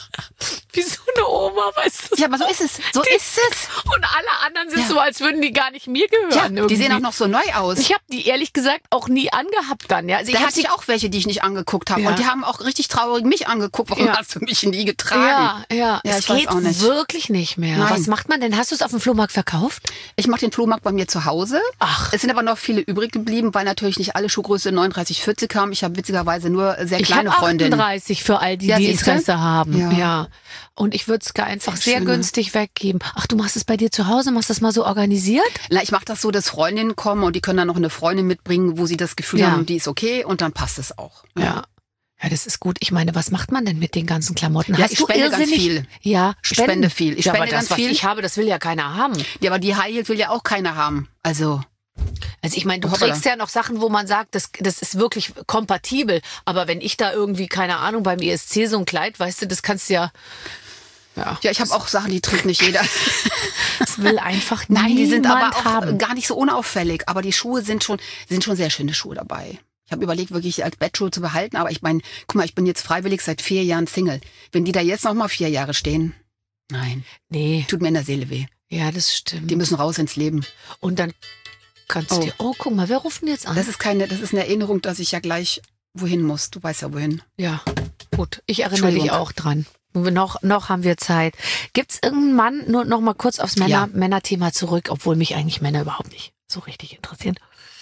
eine Oma, weißt du? Ja, aber so ist es. So ist es. Und alle anderen sind so, als würden die gar nicht mir gehören. Ja, die sehen auch noch so neu aus. Ich habe die ehrlich gesagt auch nie angehabt dann. Ja. Also da hatte ich auch welche, die ich nicht angeguckt habe. Ja. Und die haben auch richtig traurig mich angeguckt. Warum hast du mich nie getragen? Ja, es geht weiß auch nicht. Wirklich nicht mehr. Nein. Was macht man denn? Hast du es auf dem Flohmarkt verkauft? Ich mache den Flohmarkt bei mir zu Hause. Ach. Es sind aber noch viele übrig geblieben, weil natürlich nicht alle Schuhgröße 39, 40 haben. Ich habe witzigerweise nur sehr kleine Freundinnen. 38 für all die Interesse haben. Ja. Und ich würde es einfach sehr günstig weggeben. Ach, du machst es bei dir zu Hause? Machst du das mal so organisiert? Na, ich mache das so, dass Freundinnen kommen und die können dann noch eine Freundin mitbringen, wo sie das Gefühl haben, die ist okay und dann passt es auch. Ja, das ist gut. Ich meine, was macht man denn mit den ganzen Klamotten? Ja, ich spende ganz viel. Ja, ich spende viel. Ich spende aber das, ganz viel. Was ich habe, das will ja keiner haben. Ja, aber die High Heels will ja auch keiner haben. Also ich meine, du trägst ja noch Sachen, wo man sagt, das ist wirklich kompatibel. Aber wenn ich da irgendwie, keine Ahnung, beim ESC so ein Kleid, weißt du, das kannst du ja... Ja, ich habe auch Sachen, die trägt nicht jeder. Das will einfach niemand Nein, die sind aber auch haben. gar nicht so unauffällig. Aber die Schuhe sind schon sehr schöne Schuhe dabei. Ich habe überlegt, wirklich als Bettschuhe zu behalten. Aber ich meine, guck mal, ich bin jetzt freiwillig seit 4 Jahren Single. Wenn die da jetzt noch mal 4 Jahre stehen, nein. Nee. Tut mir in der Seele weh. Ja, das stimmt. Die müssen raus ins Leben. Und dann kannst du dir, guck mal, wer ruft denn jetzt an? Das ist eine Erinnerung, dass ich ja gleich wohin muss. Du weißt ja wohin. Ja, gut. Ich erinnere dich auch dran. Noch haben wir Zeit. Gibt's irgendeinen Mann, nur noch mal kurz aufs Männerthema zurück, obwohl mich eigentlich Männer überhaupt nicht so richtig interessieren.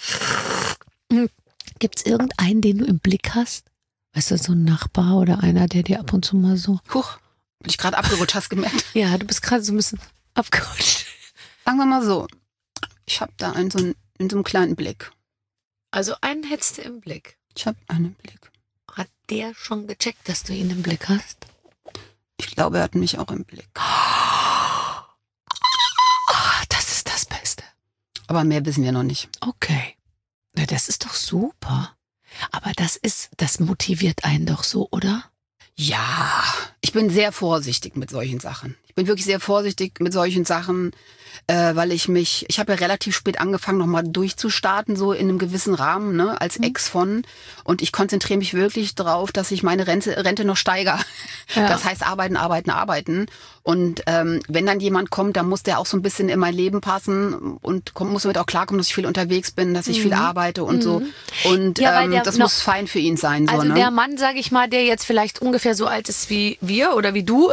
Gibt's irgendeinen, den du im Blick hast? Weißt du, so ein Nachbar oder einer, der dir ab und zu mal so... Huch, bin ich gerade abgerutscht, hast gemerkt? Ja, du bist gerade so ein bisschen abgerutscht. Sagen wir mal so, ich habe da in so einem kleinen Blick. Also einen hättest du im Blick. Ich habe einen Blick. Hat der schon gecheckt, dass du ihn im Blick hast? Ich glaube, er hat mich auch im Blick. Das ist das Beste. Aber mehr wissen wir noch nicht. Okay. Na, das ist doch super. Aber das motiviert einen doch so, oder? Ja, ich bin sehr vorsichtig mit solchen Sachen. Ich bin wirklich sehr vorsichtig mit solchen Sachen, weil ich habe ja relativ spät angefangen, nochmal durchzustarten, so in einem gewissen Rahmen, ne, als Ex von. Und ich konzentriere mich wirklich darauf, dass ich meine Rente noch steigere. Ja. Das heißt, arbeiten. Und wenn dann jemand kommt, dann muss der auch so ein bisschen in mein Leben passen und muss damit auch klarkommen, dass ich viel unterwegs bin, dass ich viel arbeite und so. Und ja, das muss fein für ihn sein. So, also ne? der Mann, sag ich mal, der jetzt vielleicht ungefähr so alt ist wie wir oder wie du,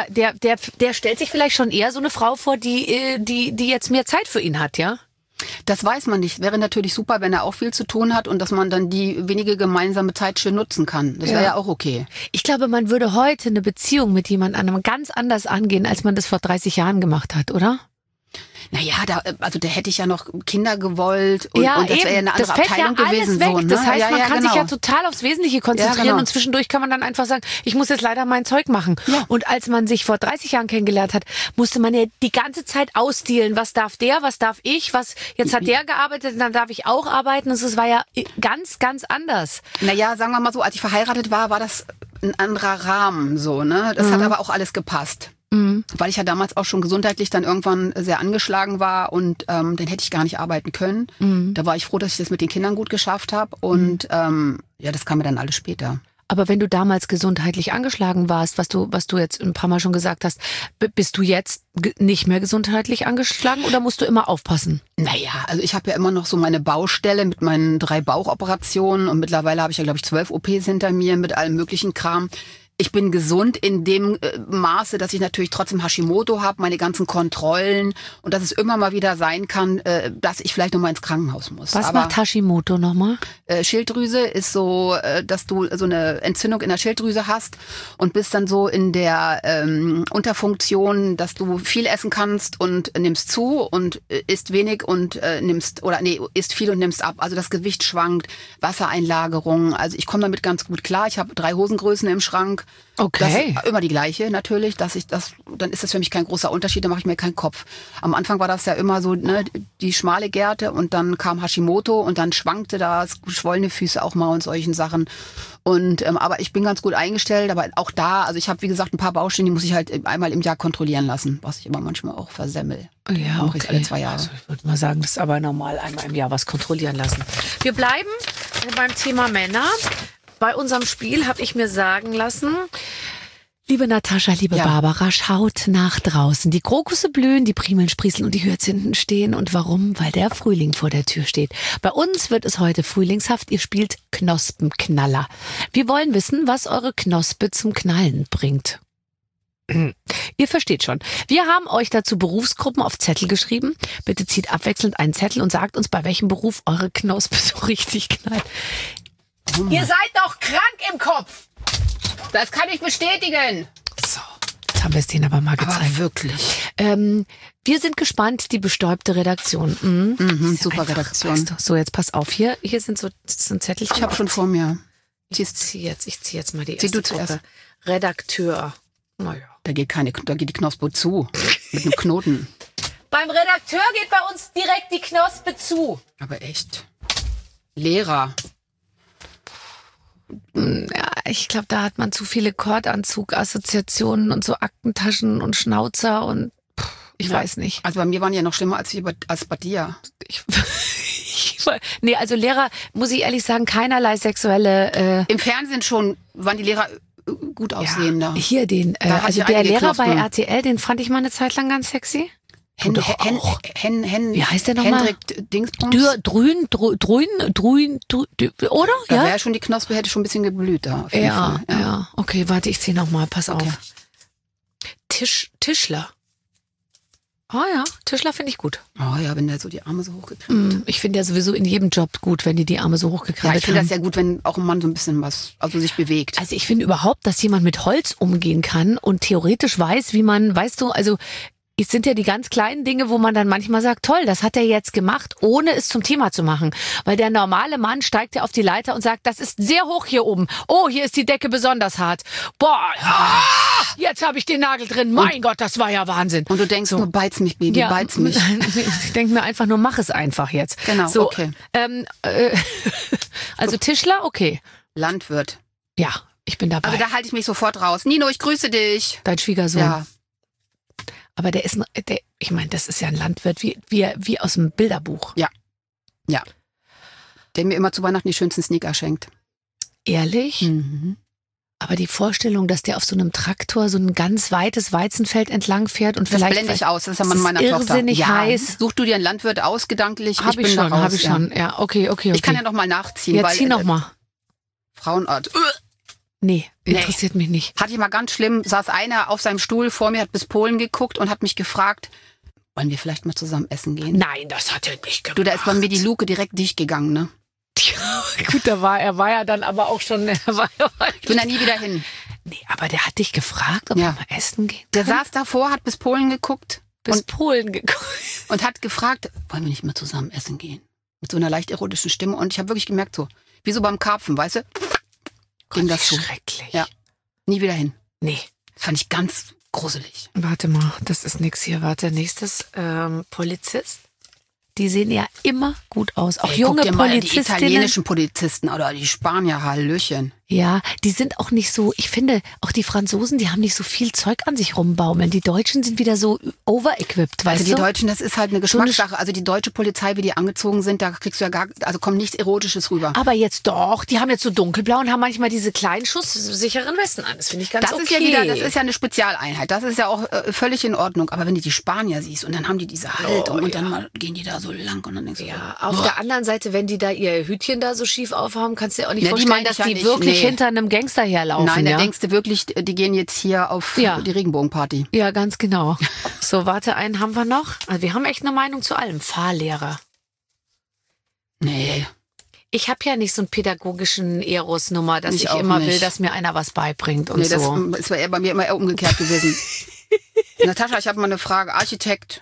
der stellt sich vielleicht schon eher so eine Frau vor, die jetzt mehr Zeit für ihn hat, ja? Das weiß man nicht. Wäre natürlich super, wenn er auch viel zu tun hat und dass man dann die wenige gemeinsame Zeit schön nutzen kann. Das wäre ja auch okay. Ich glaube, man würde heute eine Beziehung mit jemand anderem ganz anders angehen, als man das vor 30 Jahren gemacht hat, oder? Naja, da hätte ich ja noch Kinder gewollt und das wäre ja eine andere Abteilung gewesen. Weg. So, ne? Das heißt, man kann sich ja total aufs Wesentliche konzentrieren und zwischendurch kann man dann einfach sagen, ich muss jetzt leider mein Zeug machen. Ja. Und als man sich vor 30 Jahren kennengelernt hat, musste man ja die ganze Zeit ausdealen. Was darf der, was darf ich, jetzt hat der gearbeitet, dann darf ich auch arbeiten. Und es war ja ganz, ganz anders. Naja, sagen wir mal so, als ich verheiratet war das ein anderer Rahmen, so, ne? Das hat aber auch alles gepasst. Weil ich ja damals auch schon gesundheitlich dann irgendwann sehr angeschlagen war und dann hätte ich gar nicht arbeiten können. Da war ich froh, dass ich das mit den Kindern gut geschafft habe und das kam mir dann alles später. Aber wenn du damals gesundheitlich angeschlagen warst, was du jetzt ein paar Mal schon gesagt hast, bist du jetzt nicht mehr gesundheitlich angeschlagen oder musst du immer aufpassen? Naja, also ich habe ja immer noch so meine Baustelle mit meinen 3 Bauchoperationen und mittlerweile habe ich ja, glaube ich, 12 OPs hinter mir mit allem möglichen Kram. Ich bin gesund in dem Maße, dass ich natürlich trotzdem Hashimoto habe, meine ganzen Kontrollen und dass es immer mal wieder sein kann, dass ich vielleicht nochmal ins Krankenhaus muss. Was macht Hashimoto nochmal? Schilddrüse ist so, dass du so eine Entzündung in der Schilddrüse hast und bist dann so in der Unterfunktion, dass du viel essen kannst und nimmst zu und isst wenig und isst viel und nimmst ab. Also das Gewicht schwankt, Wassereinlagerung. Also ich komme damit ganz gut klar. Ich habe 3 Hosengrößen im Schrank. Okay. Das ist immer die gleiche natürlich, dann ist das für mich kein großer Unterschied, da mache ich mir keinen Kopf. Am Anfang war das ja immer so, ne, die schmale Gerte und dann kam Hashimoto und dann schwankte das, geschwollene Füße auch mal und solchen Sachen. Und aber ich bin ganz gut eingestellt, aber auch da, also ich habe wie gesagt ein paar Baustellen, die muss ich halt einmal im Jahr kontrollieren lassen, was ich immer manchmal auch versemmel. Ja, okay. Ich alle 2 Jahre. Also ich würde mal sagen, das ist aber normal, einmal im Jahr was kontrollieren lassen. Wir bleiben beim Thema Männer. Bei unserem Spiel habe ich mir sagen lassen, liebe Natascha, liebe Barbara, schaut nach draußen. Die Krokusse blühen, die Primeln sprießen und die Hyazinthen stehen. Und warum? Weil der Frühling vor der Tür steht. Bei uns wird es heute frühlingshaft. Ihr spielt Knospenknaller. Wir wollen wissen, was eure Knospe zum Knallen bringt. Ihr versteht schon. Wir haben euch dazu Berufsgruppen auf Zettel geschrieben. Bitte zieht abwechselnd einen Zettel und sagt uns, bei welchem Beruf eure Knospe so richtig knallt. Ihr seid doch krank im Kopf. Das kann ich bestätigen. So, jetzt haben wir es denen aber mal gezeigt. Aber wirklich. Wir sind gespannt, die bestäubte Redaktion. Super einfach, Redaktion. Weißt du. So, jetzt pass auf. Hier sind so ein Zettelchen. Ich habe schon vor mir. Ich zieh jetzt mal die erste Zieh du zuerst. Redakteur. Naja. Da geht die Knospe zu. Mit einem Knoten. Beim Redakteur geht bei uns direkt die Knospe zu. Aber echt. Lehrer. Ja, ich glaube, da hat man zu viele Kordanzug-Assoziationen und so Aktentaschen und Schnauzer und ich weiß nicht. Also bei mir waren die ja noch schlimmer als bei dir. Nee, also Lehrer, muss ich ehrlich sagen, keinerlei sexuelle... Im Fernsehen schon waren die Lehrer gut aussehender. Ja, hier also der Lehrer bei RTL, den fand ich mal eine Zeit lang ganz sexy. Wie heißt der nochmal? Hendrik Dingsbums? Drün, oder? Da wäre schon die Knospe, hätte schon ein bisschen geblüht da. Auf jeden Fall. Ja. Okay, warte, ich zieh nochmal, pass auf. Tischler. Oh ja, Tischler finde ich gut. Oh ja, wenn der so die Arme so hochgekrempelt. Ich finde ja sowieso in jedem Job gut, wenn die Arme so hochgekrempelt haben. Ja, ich finde das ja gut, wenn auch ein Mann so ein bisschen sich bewegt. Also ich finde überhaupt, dass jemand mit Holz umgehen kann und theoretisch weiß, wie man, weißt du, also es sind ja die ganz kleinen Dinge, wo man dann manchmal sagt, toll, das hat er jetzt gemacht, ohne es zum Thema zu machen. Weil der normale Mann steigt ja auf die Leiter und sagt, das ist sehr hoch hier oben. Oh, hier ist die Decke besonders hart. Boah, jetzt habe ich den Nagel drin. Mein Gott, das war ja Wahnsinn. Und du denkst nur, beiz mich, Baby, beiz mich. Ich denke mir einfach nur, mach es einfach jetzt. Genau, so, okay. Also Tischler, okay. Landwirt. Ja, ich bin dabei. Also da halte ich mich sofort raus. Nino, ich grüße dich. Dein Schwiegersohn. Ja. Aber ich meine, das ist ja ein Landwirt wie aus dem Bilderbuch. Ja. Ja. Der mir immer zu Weihnachten die schönsten Sneaker schenkt. Ehrlich? Mhm. Aber die Vorstellung, dass der auf so einem Traktor so ein ganz weites Weizenfeld entlang fährt und das vielleicht... blende ich aus, das ist ja man meiner Tochter. Irrsinnig heiß. Such du dir einen Landwirt aus, gedanklich. Hab ich schon. Ja, okay. Ich kann ja noch mal nachziehen. Ja, zieh noch mal. Frauenart. Nee, interessiert mich nicht. Hatte ich mal ganz schlimm, saß einer auf seinem Stuhl vor mir, hat bis Polen geguckt und hat mich gefragt, wollen wir vielleicht mal zusammen essen gehen? Nein, das hat er nicht gemacht. Du, da ist bei mir die Luke direkt dicht gegangen, ne? Ja, gut, er war ja dann aber auch schon... Ich bin da nie wieder hin. Nee, aber der hat dich gefragt, ob wir mal essen gehen können? Der saß davor, hat bis Polen geguckt. Und hat gefragt, wollen wir nicht mal zusammen essen gehen? Mit so einer leicht erotischen Stimme. Und ich habe wirklich gemerkt, so, wie so beim Karpfen, weißt du? Ging das so. Schrecklich. Ja. Nie wieder hin. Nee. Das fand ich ganz gruselig. Warte mal, das ist nix hier. Warte, nächstes. Polizist. Die sehen ja immer gut aus. Auch junge guck dir mal Polizistinnen. Die italienischen Polizisten oder die Spanier, Hallöchen. Ja, die sind auch nicht so, ich finde, auch die Franzosen, die haben nicht so viel Zeug an sich rumbaumeln. Die Deutschen sind wieder so overequipped, weißt du? Also die Deutschen, das ist halt eine Geschmackssache. Also die deutsche Polizei, wie die angezogen sind, da kriegst du ja kommt nichts Erotisches rüber. Aber jetzt doch, die haben jetzt so dunkelblau und haben manchmal diese kleinen schusssicheren Westen an. Das finde ich ganz okay. Das ist ja eine Spezialeinheit. Das ist ja auch völlig in Ordnung. Aber wenn du die Spanier siehst und dann haben die diese Haltung und dann mal gehen die da so lang und dann denkst du, auf der anderen Seite, wenn die da ihr Hütchen da so schief aufhaben, kannst du dir auch nicht vorstellen, dass die wirklich hinter einem Gangster herlaufen. Nein, da denkst du wirklich, die gehen jetzt hier auf die Regenbogenparty. Ja, ganz genau. So, warte, einen haben wir noch. Also wir haben echt eine Meinung zu allem. Fahrlehrer. Nee. Ich habe ja nicht so einen pädagogischen Eros-Nummer, dass ich immer will, dass mir einer was beibringt und so. Das ist bei mir immer eher umgekehrt gewesen. Natascha, ich habe mal eine Frage. Architekt.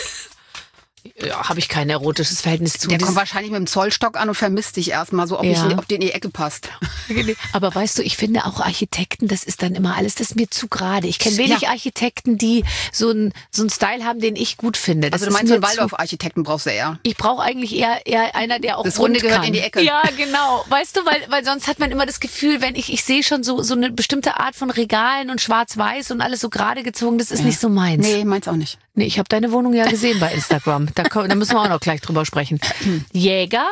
Ja, habe ich kein erotisches Verhältnis zu. Der kommt wahrscheinlich mit dem Zollstock an und vermisst dich erstmal so, ob der in die Ecke passt. Aber weißt du, ich finde auch Architekten, das ist dann immer alles, das ist mir zu gerade. Ich kenne wenig Architekten, die so einen Style haben, den ich gut finde. Das also du meinst, so einen Waldorf-Architekten brauchst du eher? Ich brauche eigentlich eher einer, der auch das Runde gehört kann. In die Ecke. Ja, genau. Weißt du, weil sonst hat man immer das Gefühl, wenn ich sehe schon so eine bestimmte Art von Regalen und schwarz-weiß und alles so gerade gezogen, das ist nicht so meins. Nee, meins auch nicht. Nee, ich habe deine Wohnung ja gesehen bei Instagram. Da müssen wir auch noch gleich drüber sprechen. Jäger?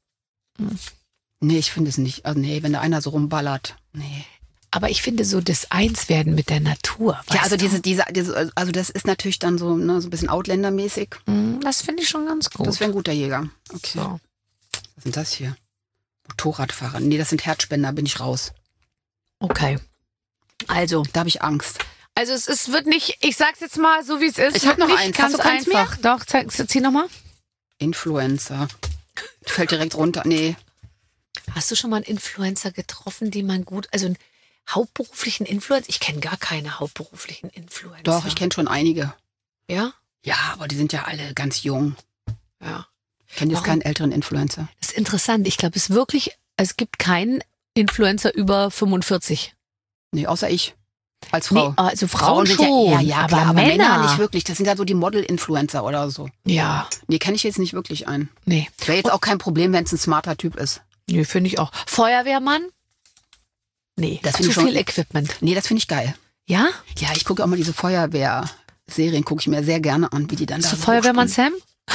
Nee, ich finde es nicht. Also nee, wenn da einer so rumballert. Nee. Aber ich finde so das Einswerden mit der Natur. Ja, also also das ist natürlich dann so, ne, so ein bisschen Outlander-mäßig. Das finde ich schon ganz gut. Das wäre ein guter Jäger. Okay. So. Was sind das hier? Motorradfahrer. Nee, das sind Herzspender, bin ich raus. Okay. Also. Da habe ich Angst. Also es wird nicht, ich sag's jetzt mal so wie es ist. Ich habe noch eins. Ganz einfach. Doch, zieh noch mal. Influencer. Fällt direkt runter. Nee. Hast du schon mal einen Influencer getroffen, den man gut, also einen hauptberuflichen Influencer? Ich kenne gar keine hauptberuflichen Influencer. Doch, ich kenne schon einige. Ja? Ja, aber die sind ja alle ganz jung. Ja. Ich kenne jetzt keinen älteren Influencer. Das ist interessant. Ich glaube, es gibt keinen Influencer über 45. Nee, außer ich. Als Frau. Nee, also Frauen schon, aber klar, aber Männer nicht wirklich. Das sind ja so die Model-Influencer oder so. Ja. Nee, kenne ich jetzt nicht wirklich einen. Nee. Wäre jetzt auch kein Problem, wenn es ein smarter Typ ist. Nee, finde ich auch. Feuerwehrmann? Nee, das zu viel Equipment. Nee, das finde ich geil. Ja? Ja, ich gucke auch mal diese Feuerwehr-Serien, gucke ich mir sehr gerne an, wie die dann da so Feuerwehrmann Sam?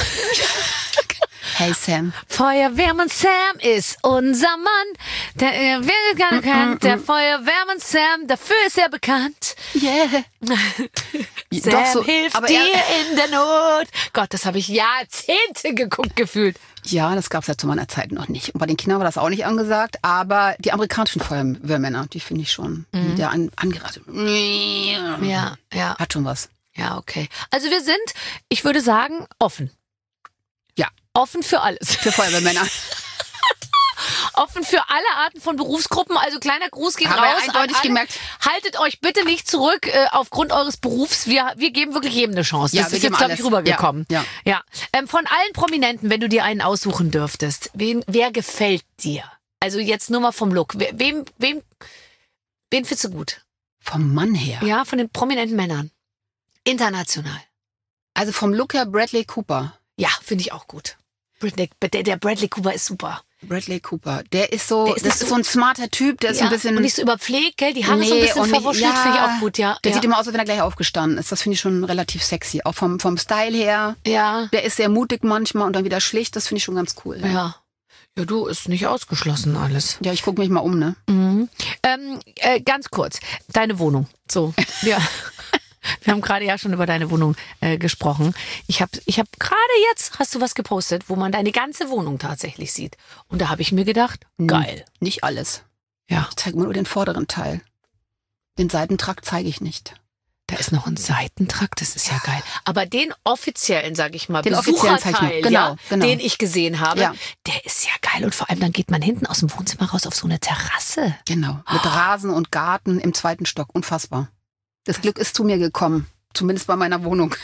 Hey Sam. Feuerwehrmann Sam ist unser Mann. Der wird gar nicht bekannt. Der Feuerwehrmann Sam, dafür ist er bekannt. Yeah. Sam doch so, hilft dir in der Not. Gott, das habe ich Jahrzehnte geguckt gefühlt. Ja, das gab es ja zu meiner Zeit noch nicht. Und bei den Kindern war das auch nicht angesagt. Aber die amerikanischen Feuerwehrmänner, die finde ich schon wieder angerastet. Ja. Hat schon was. Ja, okay. Also wir sind, ich würde sagen, offen. Ja. Offen für alles. Für Feuerwehrmänner. Offen für alle Arten von Berufsgruppen. Also kleiner Gruß geht Haben raus. wir eindeutig gemerkt. Haltet euch bitte nicht zurück aufgrund eures Berufs. Wir geben wirklich jedem eine Chance. Ja, das ist jetzt, glaube ich, rübergekommen. Ja. Von allen Prominenten, wenn du dir einen aussuchen dürftest, wer gefällt dir? Also jetzt nur mal vom Look. Wen findest du gut? Vom Mann her? Ja, von den prominenten Männern. International. Also vom Look her Bradley Cooper. Ja, finde ich auch gut. Der Bradley Cooper ist super. Bradley Cooper, der ist so ein smarter Typ, der ist so ein bisschen... Und nicht so überpflegt, gell? Die Haare so ein bisschen verwuschelt, finde ich auch gut, ja. Der sieht immer aus, als wenn er gleich aufgestanden ist. Das finde ich schon relativ sexy. Auch vom Style her. Ja. Der ist sehr mutig manchmal und dann wieder schlicht. Das finde ich schon ganz cool. Ja. Ja, du, ist nicht ausgeschlossen alles. Ja, ich gucke mich mal um, ne? Mhm. Ganz kurz, deine Wohnung. So, ja. Wir haben gerade ja schon über deine Wohnung gesprochen. Ich hab gerade jetzt, hast du was gepostet, wo man deine ganze Wohnung tatsächlich sieht. Und da habe ich mir gedacht, geil. Nicht alles. Ja. Ich zeige mir nur den vorderen Teil. Den Seitentrakt zeige ich nicht. Da ist noch ein Seitentrakt, das ist ja geil. Aber den offiziellen, sag ich mal, den Besucherteil, genau. Den ich gesehen habe, der ist ja geil. Und vor allem, dann geht man hinten aus dem Wohnzimmer raus auf so eine Terrasse. Genau, mit Rasen und Garten im 2. Stock. Unfassbar. Das Glück ist zu mir gekommen, zumindest bei meiner Wohnung.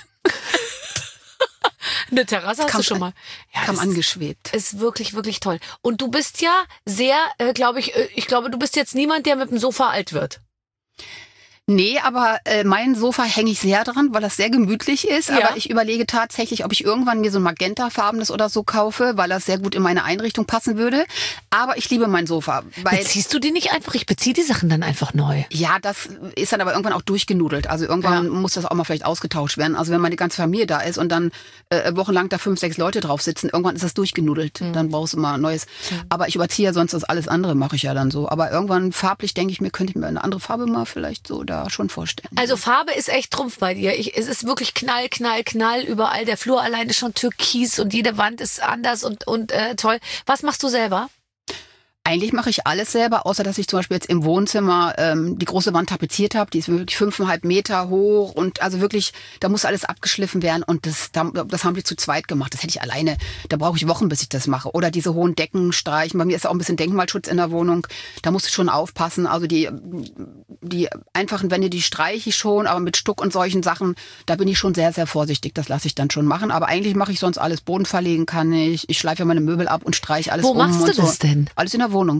Eine Terrasse hast du schon mal. Ja, kam angeschwebt. Ist wirklich, wirklich toll. Und du bist ja sehr, ich glaube, du bist jetzt niemand, der mit dem Sofa alt wird. Nee, aber mein Sofa hänge ich sehr dran, weil das sehr gemütlich ist. Ja. Aber ich überlege tatsächlich, ob ich irgendwann mir so ein magentafarbenes oder so kaufe, weil das sehr gut in meine Einrichtung passen würde. Aber ich liebe mein Sofa. Beziehst du die nicht einfach? Ich beziehe die Sachen dann einfach neu. Ja, das ist dann aber irgendwann auch durchgenudelt. Also irgendwann muss das auch mal vielleicht ausgetauscht werden. Also wenn meine ganze Familie da ist und dann wochenlang da 5, 6 Leute drauf sitzen, irgendwann ist das durchgenudelt. Dann brauchst du mal ein neues. Aber ich überziehe ja sonst das alles andere, mache ich ja dann so. Aber irgendwann farblich, denke ich mir, könnte ich mir eine andere Farbe mal vielleicht so da schon vorstellen. Also Farbe ist echt Trumpf bei dir. Es ist wirklich Knall, Knall, Knall überall. Der Flur allein ist schon türkis und jede Wand ist anders und toll. Was machst du selber? Eigentlich mache ich alles selber, außer dass ich zum Beispiel jetzt im Wohnzimmer die große Wand tapeziert habe. Die ist wirklich 5,5 Meter hoch und also wirklich, da muss alles abgeschliffen werden und das haben wir zu zweit gemacht. Das hätte ich alleine, da brauche ich Wochen, bis ich das mache. Oder diese hohen Decken streichen. Bei mir ist auch ein bisschen Denkmalschutz in der Wohnung. Da musst du schon aufpassen. Also die einfachen Wände, die streiche ich schon, aber mit Stuck und solchen Sachen, da bin ich schon sehr, sehr vorsichtig. Das lasse ich dann schon machen. Aber eigentlich mache ich sonst alles. Boden verlegen kann ich. Ich schleife meine Möbel ab und streiche alles um. Wo machst du das denn? Alles in der Wohnung.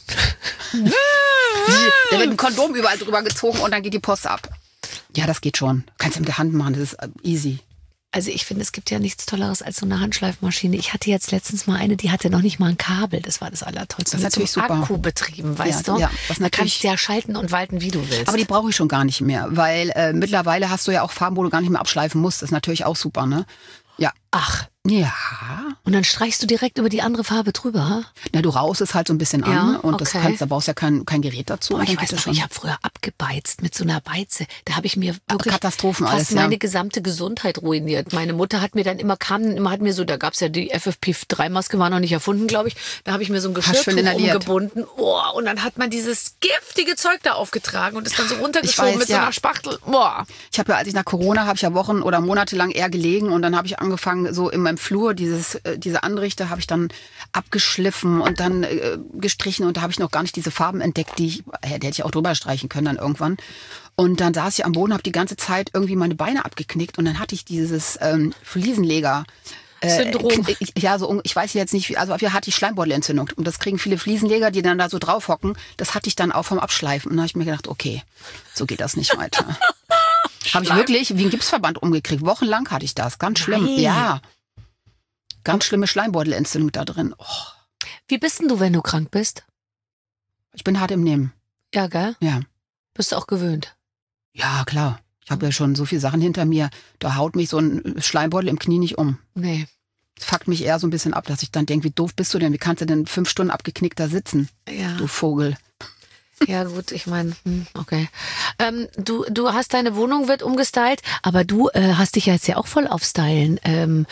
Da wird ein Kondom überall drüber gezogen und dann geht die Post ab. Ja, das geht schon. Kannst du mit der Hand machen, das ist easy. Also ich finde, es gibt ja nichts Tolleres als so eine Handschleifmaschine. Ich hatte jetzt letztens mal eine, die hatte noch nicht mal ein Kabel. Das war das Allertollste. Das ist natürlich super. Akku betrieben, weißt du? Ja, da kannst du ja schalten und walten, wie du willst. Aber die brauche ich schon gar nicht mehr, weil mittlerweile hast du ja auch Farben, wo du gar nicht mehr abschleifen musst. Das ist natürlich auch super, ne? Ja. Ach. Ja. Und dann streichst du direkt über die andere Farbe drüber, ha? Na, du raust es halt so ein bisschen an und okay. da brauchst du ja kein Gerät dazu. Aber ich weiß noch, ich habe früher abgebeizt mit so einer Beize. Da habe ich mir wirklich Katastrophen fast alles, meine gesamte Gesundheit ruiniert. Meine Mutter hat mir dann hat mir so, da gab's ja die FFP3-Maske, war noch nicht erfunden, glaube ich. Da habe ich mir so ein Geschirrtuch umgebunden. Oh, und dann hat man dieses giftige Zeug da aufgetragen und ist dann so runtergeschoben mit so einer Spachtel. Boah. Ich habe ja, als ich nach Corona, habe ich ja Wochen oder Monate lang eher gelegen und dann habe ich angefangen, so in meinem Flur, diese Anrichte habe ich dann abgeschliffen und dann gestrichen und da habe ich noch gar nicht diese Farben entdeckt, die hätte ich auch drüber streichen können dann irgendwann. Und dann saß ich am Boden, habe die ganze Zeit irgendwie meine Beine abgeknickt und dann hatte ich dieses Fliesenleger. Syndrom. Ich weiß jetzt nicht, also hier hatte ich Schleimbeutelentzündung und das kriegen viele Fliesenleger, die dann da so drauf hocken. Das hatte ich dann auch vom Abschleifen und dann habe ich mir gedacht, okay, so geht das nicht weiter. Habe ich wirklich wie ein Gipsverband umgekriegt. Wochenlang hatte ich das, ganz schlimm. Nein. Ja. Ganz schlimme Schleimbeutelentzündung da drin. Oh. Wie bist denn du, wenn du krank bist? Ich bin hart im Nehmen. Ja, gell? Ja. Bist du auch gewöhnt? Ja, klar. Ich habe ja schon so viele Sachen hinter mir. Da haut mich so ein Schleimbeutel im Knie nicht um. Nee. Das fuckt mich eher so ein bisschen ab, dass ich dann denke, wie doof bist du denn? Wie kannst du denn 5 Stunden abgeknickt da sitzen? Ja. Du Vogel. Ja gut, ich meine, okay. Du hast deine Wohnung wird umgestylt, aber du hast dich ja jetzt ja auch voll auf Stylen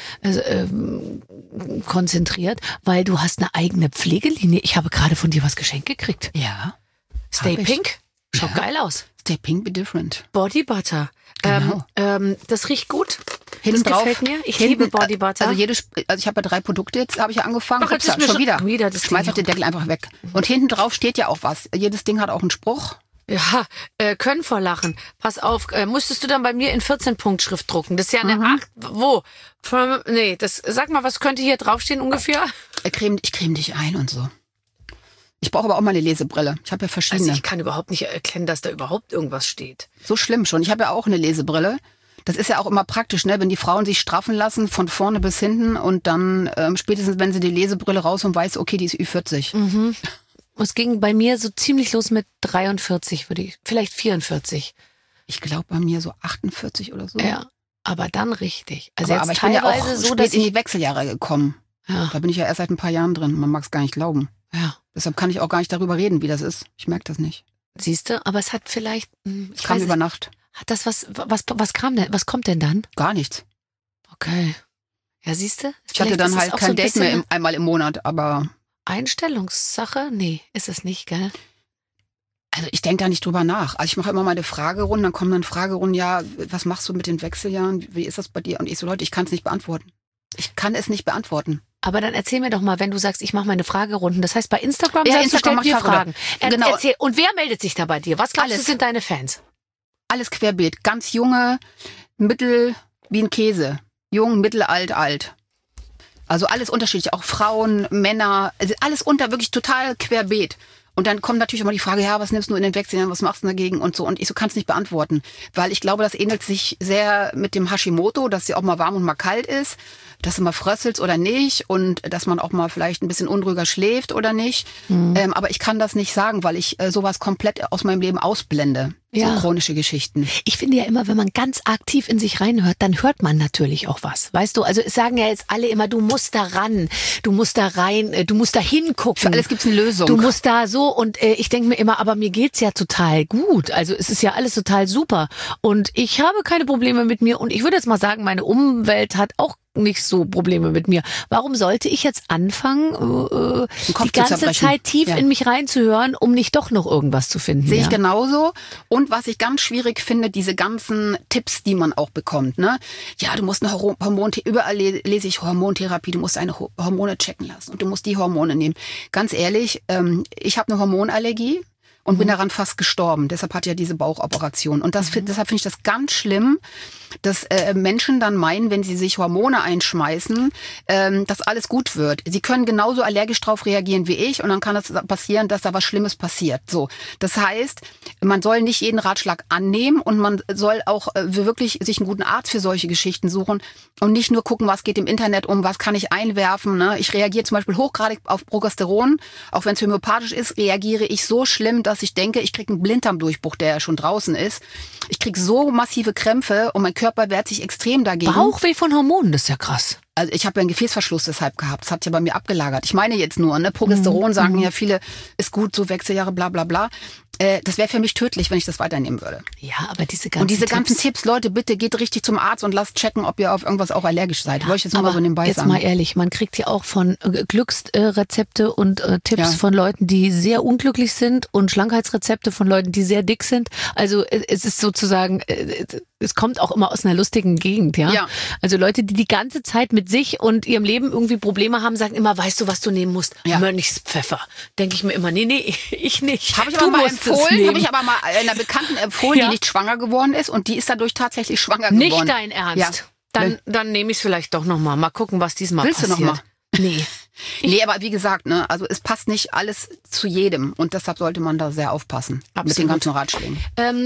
konzentriert, weil du hast eine eigene Pflegelinie. Ich habe gerade von dir was geschenkt gekriegt. Ja. Stay Pink. Schaut geil aus. Stay Pink, be different. Body Butter. Genau. Das riecht gut. Hinten das drauf, gefällt mir. Ich liebe Body Butter. Also ich habe ja 3 Produkte jetzt, habe ich ja angefangen. Ach, jetzt ist mir schon wieder. Schmeiß doch den Deckel einfach weg. Und hinten drauf steht ja auch was. Jedes Ding hat auch einen Spruch. Ja, können vor Lachen. Pass auf, musstest du dann bei mir in 14-Punkt-Schrift drucken. Das ist ja eine 8, wo? Sag mal, was könnte hier draufstehen ungefähr? Ich creme dich ein und so. Ich brauche aber auch mal eine Lesebrille. Ich habe ja verschiedene. Also ich kann überhaupt nicht erkennen, dass da überhaupt irgendwas steht. So schlimm schon. Ich habe ja auch eine Lesebrille. Das ist ja auch immer praktisch, ne, wenn die Frauen sich straffen lassen, von vorne bis hinten und dann spätestens, wenn sie die Lesebrille raus und weiß, okay, die ist Ü40. Mhm. Es ging bei mir so ziemlich los mit 43, vielleicht 44. Ich glaube bei mir so 48 oder so. Ja, aber dann richtig. Also aber ich bin ja auch so, spät in die Wechseljahre gekommen. Ja. Da bin ich ja erst seit ein paar Jahren drin. Man mag es gar nicht glauben. Ja. Deshalb kann ich auch gar nicht darüber reden, wie das ist. Ich merke das nicht. Siehst du, aber es hat vielleicht... Es kam über Nacht. Hat das was kam denn? Was kommt denn dann? Gar nichts. Okay. Ja, siehst du? Ich hatte dann halt kein Date mehr einmal im Monat, aber... Einstellungssache? Nee, ist es nicht, gell? Also ich denke da nicht drüber nach. Also ich mache immer meine Fragerunden, dann kommen dann Fragerunden, ja, was machst du mit den Wechseljahren? Wie ist das bei dir? Und ich so, Leute, ich kann es nicht beantworten. Ich kann es nicht beantworten. Aber dann erzähl mir doch mal, wenn du sagst, ich mache meine Fragerunden. Das heißt, bei Instagram sagst du, stellt mir Fragen. Genau. Erzähl. Und wer meldet sich da bei dir? Was glaubst du, sind deine Fans? Alles querbeet. Ganz junge, mittel, wie ein Käse. Jung, mittel, alt. Also alles unterschiedlich. Auch Frauen, Männer, also alles wirklich total querbeet. Und dann kommt natürlich immer die Frage, ja, was nimmst du in den Wechseljahren, was machst du dagegen und so. Und ich so kann es nicht beantworten, weil ich glaube, das ähnelt sich sehr mit dem Hashimoto, dass sie auch mal warm und mal kalt ist, dass du mal fröstelst oder nicht und dass man auch mal vielleicht ein bisschen unruhiger schläft oder nicht. Aber ich kann das nicht sagen, weil ich sowas komplett aus meinem Leben ausblende. Ja. So chronische Geschichten. Ich finde ja immer, wenn man ganz aktiv in sich reinhört, dann hört man natürlich auch was. Weißt du, also es sagen ja jetzt alle immer, du musst da ran, du musst da rein, du musst da hingucken. Für alles gibt's eine Lösung. Du musst da so und ich denke mir immer, aber mir geht's ja total gut. Also es ist ja alles total super und ich habe keine Probleme mit mir und ich würde jetzt mal sagen, meine Umwelt hat auch nicht so Probleme mit mir. Warum sollte ich jetzt anfangen, die ganze Zeit tief in mich reinzuhören, um nicht doch noch irgendwas zu finden? Sehe ich genauso. Und was ich ganz schwierig finde, diese ganzen Tipps, die man auch bekommt. Ne? Ja, du musst eine überall lese ich Hormontherapie, du musst deine Hormone checken lassen und du musst die Hormone nehmen. Ganz ehrlich, ich habe eine Hormonallergie. Und bin daran fast gestorben. Deshalb hatte ich ja diese Bauchoperation. Und deshalb finde ich das ganz schlimm, dass Menschen dann meinen, wenn sie sich Hormone einschmeißen, dass alles gut wird. Sie können genauso allergisch drauf reagieren wie ich und dann kann es passieren, dass da was Schlimmes passiert. So, das heißt, man soll nicht jeden Ratschlag annehmen und man soll auch wirklich sich einen guten Arzt für solche Geschichten suchen und nicht nur gucken, was geht im Internet um, was kann ich einwerfen. Ne? Ich reagiere zum Beispiel hochgradig auf Progesteron, auch wenn es homöopathisch ist, reagiere ich so schlimm, dass ich denke, ich kriege einen Blinddarmdurchbruch, der ja schon draußen ist. Ich kriege so massive Krämpfe und mein Körper wehrt sich extrem dagegen. Bauchweh von Hormonen, das ist ja krass. Also ich habe ja einen Gefäßverschluss deshalb gehabt. Das hat ja bei mir abgelagert. Ich meine jetzt nur, ne, Progesteron sagen ja viele, ist gut, so Wechseljahre, bla bla bla. Das wäre für mich tödlich, wenn ich das weiternehmen würde. Ja, aber diese ganzen Tipps, Leute, bitte geht richtig zum Arzt und lasst checken, ob ihr auf irgendwas auch allergisch seid. Wollte ich jetzt mal so nebenbei sagen. Jetzt mal ehrlich, man kriegt ja auch von Glücksrezepte und Tipps von Leuten, die sehr unglücklich sind und Schlankheitsrezepte von Leuten, die sehr dick sind. Also es ist sozusagen, es kommt auch immer aus einer lustigen Gegend, ja. Also Leute, die die ganze Zeit mit sich und ihrem Leben irgendwie Probleme haben, sagen immer, weißt du, was du nehmen musst? Ja. Mönchspfeffer. Denke ich mir immer, nee, ich nicht. Habe ich aber mal einer Bekannten empfohlen, die nicht schwanger geworden ist und die ist dadurch tatsächlich schwanger geworden. Nicht dein Ernst? Ja. Dann nehme ich es vielleicht doch nochmal. Mal gucken, was diesmal passiert. Willst du nochmal? Nee. Nee, aber wie gesagt, ne, also es passt nicht alles zu jedem und deshalb sollte man da sehr aufpassen. Absolut. Mit den ganzen Ratschlägen.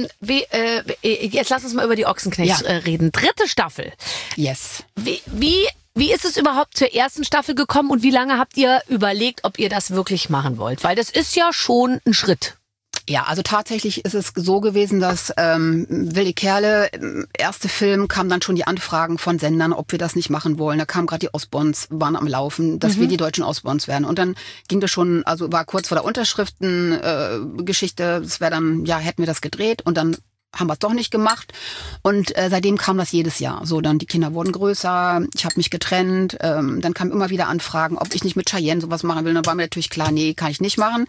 Jetzt lass uns mal über die Ochsenknechts reden. 3. Staffel. Yes. Wie ist es überhaupt zur ersten Staffel gekommen und wie lange habt ihr überlegt, ob ihr das wirklich machen wollt? Weil das ist ja schon ein Schritt. Ja, also tatsächlich ist es so gewesen, dass Wilde Kerle, erste Film, kamen dann schon die Anfragen von Sendern, ob wir das nicht machen wollen. Da kamen gerade die Osborns, waren am Laufen, dass wir die deutschen Osborns werden. Und dann ging das schon, also war kurz vor der Unterschriftengeschichte, es wäre dann, ja, hätten wir das gedreht und dann haben wir es doch nicht gemacht. Und seitdem kam das jedes Jahr. So, dann die Kinder wurden größer, ich habe mich getrennt, dann kamen immer wieder Anfragen, ob ich nicht mit Cheyenne sowas machen will. Dann war mir natürlich klar, nee, kann ich nicht machen.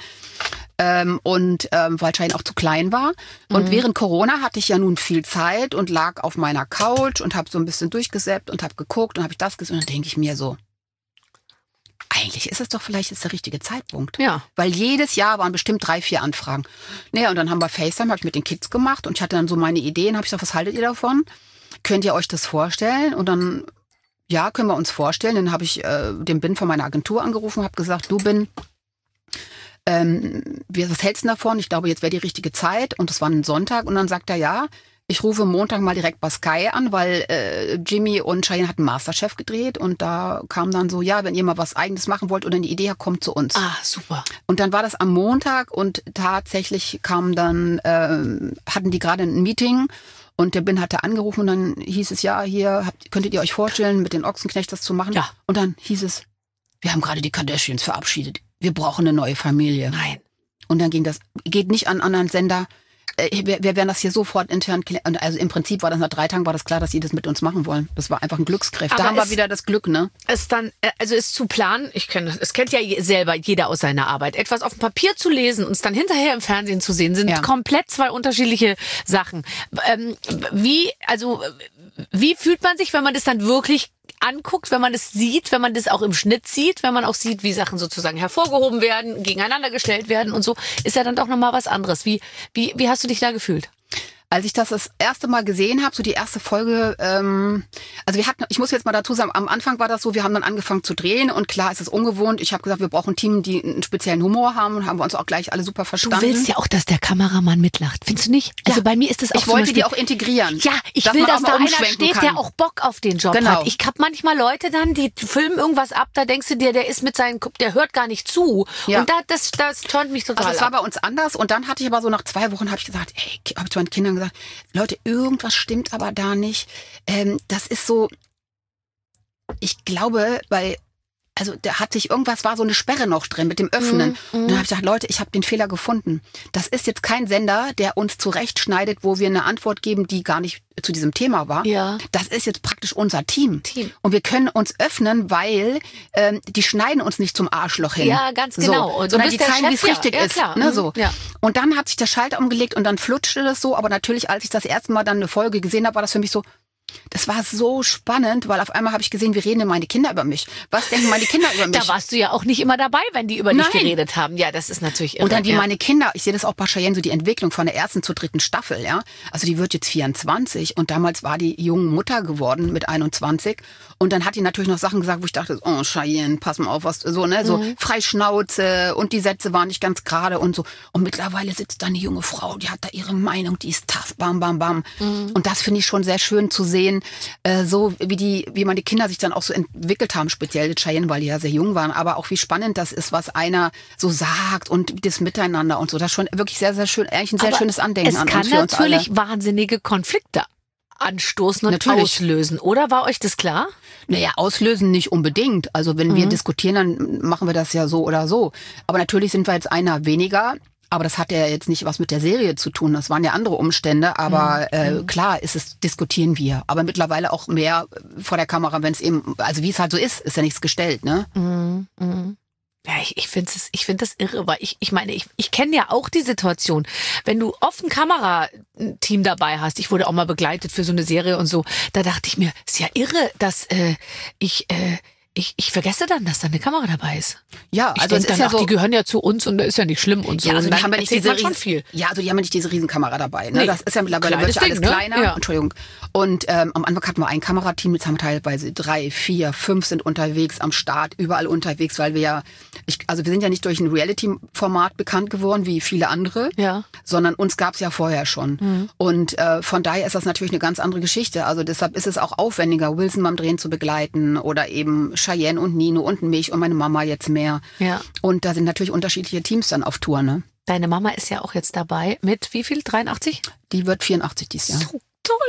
Weil Cheyenne auch zu klein war. Und während Corona hatte ich ja nun viel Zeit und lag auf meiner Couch und habe so ein bisschen durchgesäppt und habe geguckt und habe ich das gesehen. Und dann denke ich mir so, eigentlich ist es doch vielleicht jetzt der richtige Zeitpunkt. Ja. Weil jedes Jahr waren bestimmt 3, 4 Anfragen. Naja, und dann haben wir FaceTime, habe ich mit den Kids gemacht und ich hatte dann so meine Ideen, habe ich gesagt, was haltet ihr davon? Könnt ihr euch das vorstellen? Und dann, ja, können wir uns vorstellen. Dann habe ich den Bin von meiner Agentur angerufen, habe gesagt, du Bin, was hältst du davon? Ich glaube, jetzt wäre die richtige Zeit. Und das war ein Sonntag. Und dann sagt er, ja, ich rufe Montag mal direkt bei Sky an, weil Jimmy und Cheyenne hatten Masterchef gedreht. Und da kam dann so, ja, wenn ihr mal was Eigenes machen wollt oder eine Idee habt, kommt zu uns. Ah, super. Und dann war das am Montag und tatsächlich kam dann, hatten die gerade ein Meeting. Und der Bin hatte angerufen und dann hieß es, ja, hier könntet ihr euch vorstellen, mit den Ochsenknecht das zu machen. Ja. Und dann hieß es, wir haben gerade die Kardashians verabschiedet. Wir brauchen eine neue Familie. Nein. Und dann geht nicht an anderen Sender. Wir werden das hier sofort intern klären. Also im Prinzip war das nach 3 Tagen war das klar, dass sie das mit uns machen wollen. Das war einfach ein Glücksgriff. Da haben wir wieder das Glück, ne? Ist zu planen, es kennt ja selber jeder aus seiner Arbeit, etwas auf dem Papier zu lesen und es dann hinterher im Fernsehen zu sehen, sind komplett 2 unterschiedliche Sachen. Wie fühlt man sich, wenn man das dann wirklich anguckt, wenn man es sieht, wenn man das auch im Schnitt sieht, wenn man auch sieht, wie Sachen sozusagen hervorgehoben werden, gegeneinander gestellt werden und so, ist ja dann doch nochmal was anderes. Wie hast du dich da gefühlt? Als ich das erste Mal gesehen habe, so die erste Folge, ich muss jetzt mal dazu sagen, am Anfang war das so, wir haben dann angefangen zu drehen und klar ist es ungewohnt. Ich habe gesagt, wir brauchen ein Team, die einen speziellen Humor haben und haben wir uns auch gleich alle super verstanden. Du willst ja auch, dass der Kameramann mitlacht, findest du nicht? Ja. Also bei mir ist das auch ich wollte die auch integrieren. Ja, ich will, dass da einer steht, der auch Bock auf den Job hat. Ich habe manchmal Leute dann, die filmen irgendwas ab, da denkst du dir, der hört gar nicht zu. Ja. Und das turnt mich total Also das war bei uns anders und dann hatte ich aber so nach 2 Wochen habe ich gesagt, habe ich zu meinen Kindern gesagt, Leute, irgendwas stimmt aber da nicht. Das ist so, ich glaube, war so eine Sperre noch drin mit dem Öffnen. Und dann habe ich gesagt, Leute, ich habe den Fehler gefunden. Das ist jetzt kein Sender, der uns zurechtschneidet, wo wir eine Antwort geben, die gar nicht zu diesem Thema war. Ja. Das ist jetzt praktisch unser Team. Und wir können uns öffnen, weil die schneiden uns nicht zum Arschloch hin. Ja, ganz genau. So, sondern die zeigen, wie es richtig ist. Klar. Ne, so. Ja. Und dann hat sich der Schalter umgelegt und dann flutschte das so. Aber natürlich, als ich das erste Mal dann eine Folge gesehen habe, war das für mich so, das war so spannend, weil auf einmal habe ich gesehen, wie reden meine Kinder über mich. Was denken meine Kinder über mich? Da warst du ja auch nicht immer dabei, wenn die über dich geredet haben. Ja, das ist natürlich irre. Und dann wie meine Kinder, ich sehe das auch bei Cheyenne, so die Entwicklung von der 1. zur 3. Staffel, ja. Also die wird jetzt 24 und damals war die junge Mutter geworden mit 21. Und dann hat die natürlich noch Sachen gesagt, wo ich dachte, oh Cheyenne, pass mal auf, was so, ne, so Freischnauze und die Sätze waren nicht ganz gerade und so. Und mittlerweile sitzt da eine junge Frau, die hat da ihre Meinung, die ist tough, bam, bam, bam. Und das finde ich schon sehr schön zu sehen, so wie meine Kinder sich dann auch so entwickelt haben, speziell Cheyenne, weil die ja sehr jung waren, aber auch wie spannend das ist, was einer so sagt und das Miteinander und so. Das ist schon wirklich sehr, sehr schön, eigentlich ein sehr schönes Andenken an uns. Es kann natürlich wahnsinnige Konflikte anstoßen und auslösen, oder? War euch das klar? Naja, auslösen nicht unbedingt. Also wenn wir diskutieren, dann machen wir das ja so oder so. Aber natürlich sind wir jetzt einer weniger. Aber das hat ja jetzt nicht was mit der Serie zu tun. Das waren ja andere Umstände. Aber klar diskutieren wir. Aber mittlerweile auch mehr vor der Kamera, wenn es eben, also wie es halt so ist ja nichts gestellt, ne? Ja, ich finde das irre, weil ich meine, ich kenne ja auch die Situation, wenn du oft ein Kamerateam dabei hast, ich wurde auch mal begleitet für so eine Serie und so, da dachte ich mir, ist ja irre, dass ich vergesse dann, dass da eine Kamera dabei ist. Ja, also es ist ja so, die gehören ja zu uns und das ist ja nicht schlimm und so. Ja, also und die haben ja nicht diese schon viel. Ja, also die haben ja nicht diese Riesenkamera dabei. Ne? Nee. Das ist ja mittlerweile wirklich alles kleiner. Ja. Entschuldigung. Und am Anfang hatten wir ein Kamerateam, jetzt haben wir teilweise 3, 4, 5 sind unterwegs am Start, überall unterwegs, weil wir wir sind ja nicht durch ein Reality-Format bekannt geworden, wie viele andere, sondern uns gab es ja vorher schon. Und von daher ist das natürlich eine ganz andere Geschichte. Also deshalb ist es auch aufwendiger, Wilson beim Drehen zu begleiten oder eben Cheyenne und Nino und mich und meine Mama jetzt mehr. Ja. Und da sind natürlich unterschiedliche Teams dann auf Tour, ne? Deine Mama ist ja auch jetzt dabei mit wie viel? 83? Die wird 84 dieses Jahr. So toll.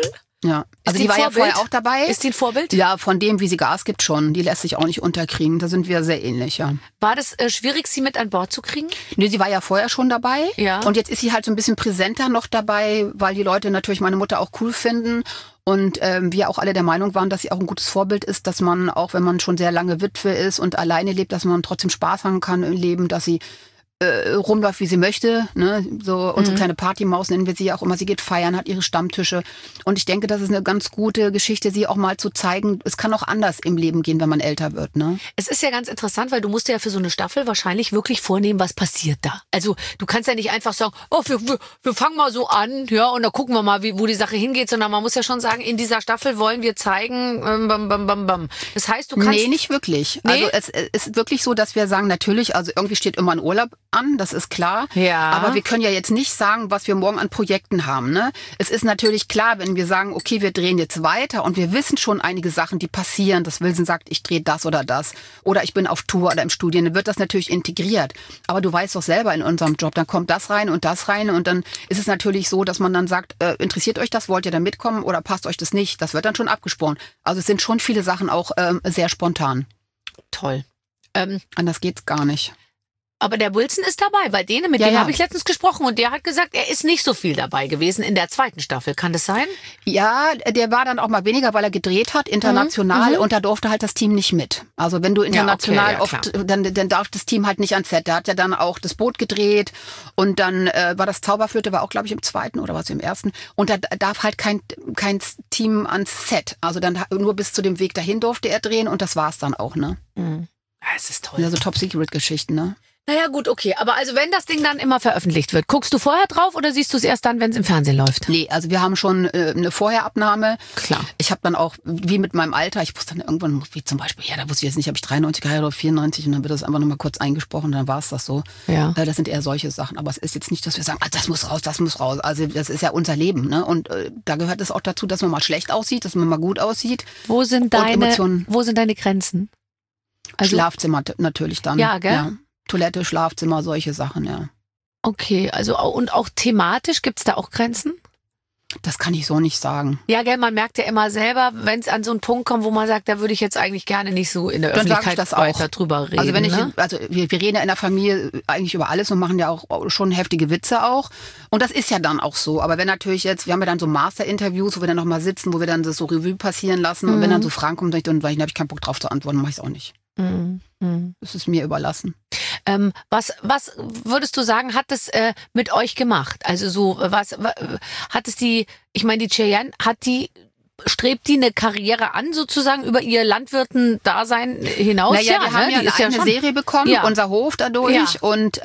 Ja, also die war ja vorher auch dabei. Ist die ein Vorbild? Ja, von dem, wie sie Gas gibt schon. Die lässt sich auch nicht unterkriegen. Da sind wir sehr ähnlich, ja. War das schwierig, sie mit an Bord zu kriegen? Nee, sie war ja vorher schon dabei. Ja. Und jetzt ist sie halt so ein bisschen präsenter noch dabei, weil die Leute natürlich meine Mutter auch cool finden. Und wir auch alle der Meinung waren, dass sie auch ein gutes Vorbild ist, dass man, auch wenn man schon sehr lange Witwe ist und alleine lebt, dass man trotzdem Spaß haben kann im Leben, dass sie rumläuft, wie sie möchte. Ne? So unsere kleine Partymaus nennen wir sie auch immer. Sie geht feiern, hat ihre Stammtische. Und ich denke, das ist eine ganz gute Geschichte, sie auch mal zu zeigen, es kann auch anders im Leben gehen, wenn man älter wird. Ne? Es ist ja ganz interessant, weil du musst ja für so eine Staffel wahrscheinlich wirklich vornehmen, was passiert da. Also du kannst ja nicht einfach sagen, oh, wir fangen mal so an, ja, und dann gucken wir mal, wo die Sache hingeht, sondern man muss ja schon sagen, in dieser Staffel wollen wir zeigen, bam, bam, bam, bam. Das heißt, du kannst... Nee, nicht wirklich. Nee? Also es ist wirklich so, dass wir sagen, natürlich, also irgendwie steht immer ein Urlaub an, das ist klar. Ja. Aber wir können ja jetzt nicht sagen, was wir morgen an Projekten haben. Ne? Es ist natürlich klar, wenn wir sagen, okay, wir drehen jetzt weiter und wir wissen schon einige Sachen, die passieren, dass Wilson sagt, ich drehe das oder ich bin auf Tour oder im Studio, dann wird das natürlich integriert. Aber du weißt doch selber in unserem Job, dann kommt das rein und dann ist es natürlich so, dass man dann sagt, interessiert euch das, wollt ihr da mitkommen oder passt euch das nicht? Das wird dann schon abgesprochen. Also es sind schon viele Sachen auch sehr spontan. Toll. Anders geht's gar nicht. Aber der Wilson ist dabei, weil mit dem habe ich letztens gesprochen und der hat gesagt, er ist nicht so viel dabei gewesen in der zweiten Staffel. Kann das sein? Ja, der war dann auch mal weniger, weil er gedreht hat, international, und da durfte halt das Team nicht mit. Also wenn du international dann darf das Team halt nicht ans Set. Der hat ja dann auch das Boot gedreht und dann war das Zauberflöte, war auch, glaube ich, im zweiten oder was im ersten. Und da darf halt kein Team ans Set. Also dann nur bis zu dem Weg dahin durfte er drehen und das war's dann auch, ne? Mhm. Das ist toll. Ja, so Top-Secret-Geschichten, ne? Naja, gut, okay. Aber also wenn das Ding dann immer veröffentlicht wird, guckst du vorher drauf oder siehst du es erst dann, wenn es im Fernsehen läuft? Nee, also wir haben schon eine Vorherabnahme. Klar. Ich habe dann auch, wie mit meinem Alter, ich wusste dann irgendwann, wie zum Beispiel, da wusste ich jetzt nicht, habe ich 93 geheiratet oder 94 und dann wird das einfach nochmal kurz eingesprochen und dann war es das so. Ja. Das sind eher solche Sachen. Aber es ist jetzt nicht, dass wir sagen, das muss raus, das muss raus. Also das ist ja unser Leben, ne? Und da gehört es auch dazu, dass man mal schlecht aussieht, dass man mal gut aussieht. Wo sind deine Grenzen? Also, Schlafzimmer natürlich dann. Ja, gell? Ja. Toilette, Schlafzimmer, solche Sachen, ja. Okay, also und auch thematisch, gibt's da auch Grenzen? Das kann ich so nicht sagen. Ja, gell, man merkt ja immer selber, wenn es an so einen Punkt kommt, wo man sagt, da würde ich jetzt eigentlich gerne nicht so in der Öffentlichkeit weiter drüber reden. Also wir reden ja in der Familie eigentlich über alles und machen ja auch schon heftige Witze auch. Und das ist ja dann auch so. Aber wenn natürlich jetzt, wir haben ja dann so Master-Interviews, wo wir dann nochmal sitzen, wo wir dann das so Revue passieren lassen. Und wenn dann so Fragen kommen, dann habe ich keinen Bock drauf zu antworten, mache ich es auch nicht. Das ist mir überlassen. Was würdest du sagen, hat es mit euch gemacht? Also so, was hat es die Cheyenne, strebt die eine Karriere an, sozusagen, über ihr Landwirten-Dasein hinaus? Naja, wir haben ja eine Serie bekommen, unser Hof dadurch. Ja. Und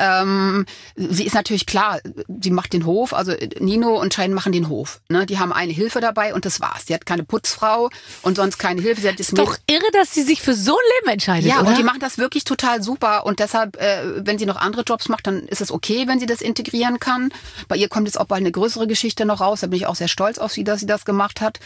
sie ist natürlich klar, sie macht den Hof, also Nino und Cheyenne machen den Hof. Ne? Die haben eine Hilfe dabei und das war's. Die hat keine Putzfrau und sonst keine Hilfe. Sie hat ist doch irre, dass sie sich für so ein Leben entscheidet, ja, oder? Und die machen das wirklich total super. Und deshalb, wenn sie noch andere Jobs macht, dann ist es okay, wenn sie das integrieren kann. Bei ihr kommt jetzt auch bald eine größere Geschichte noch raus. Da bin ich auch sehr stolz auf sie, dass sie das gemacht hat.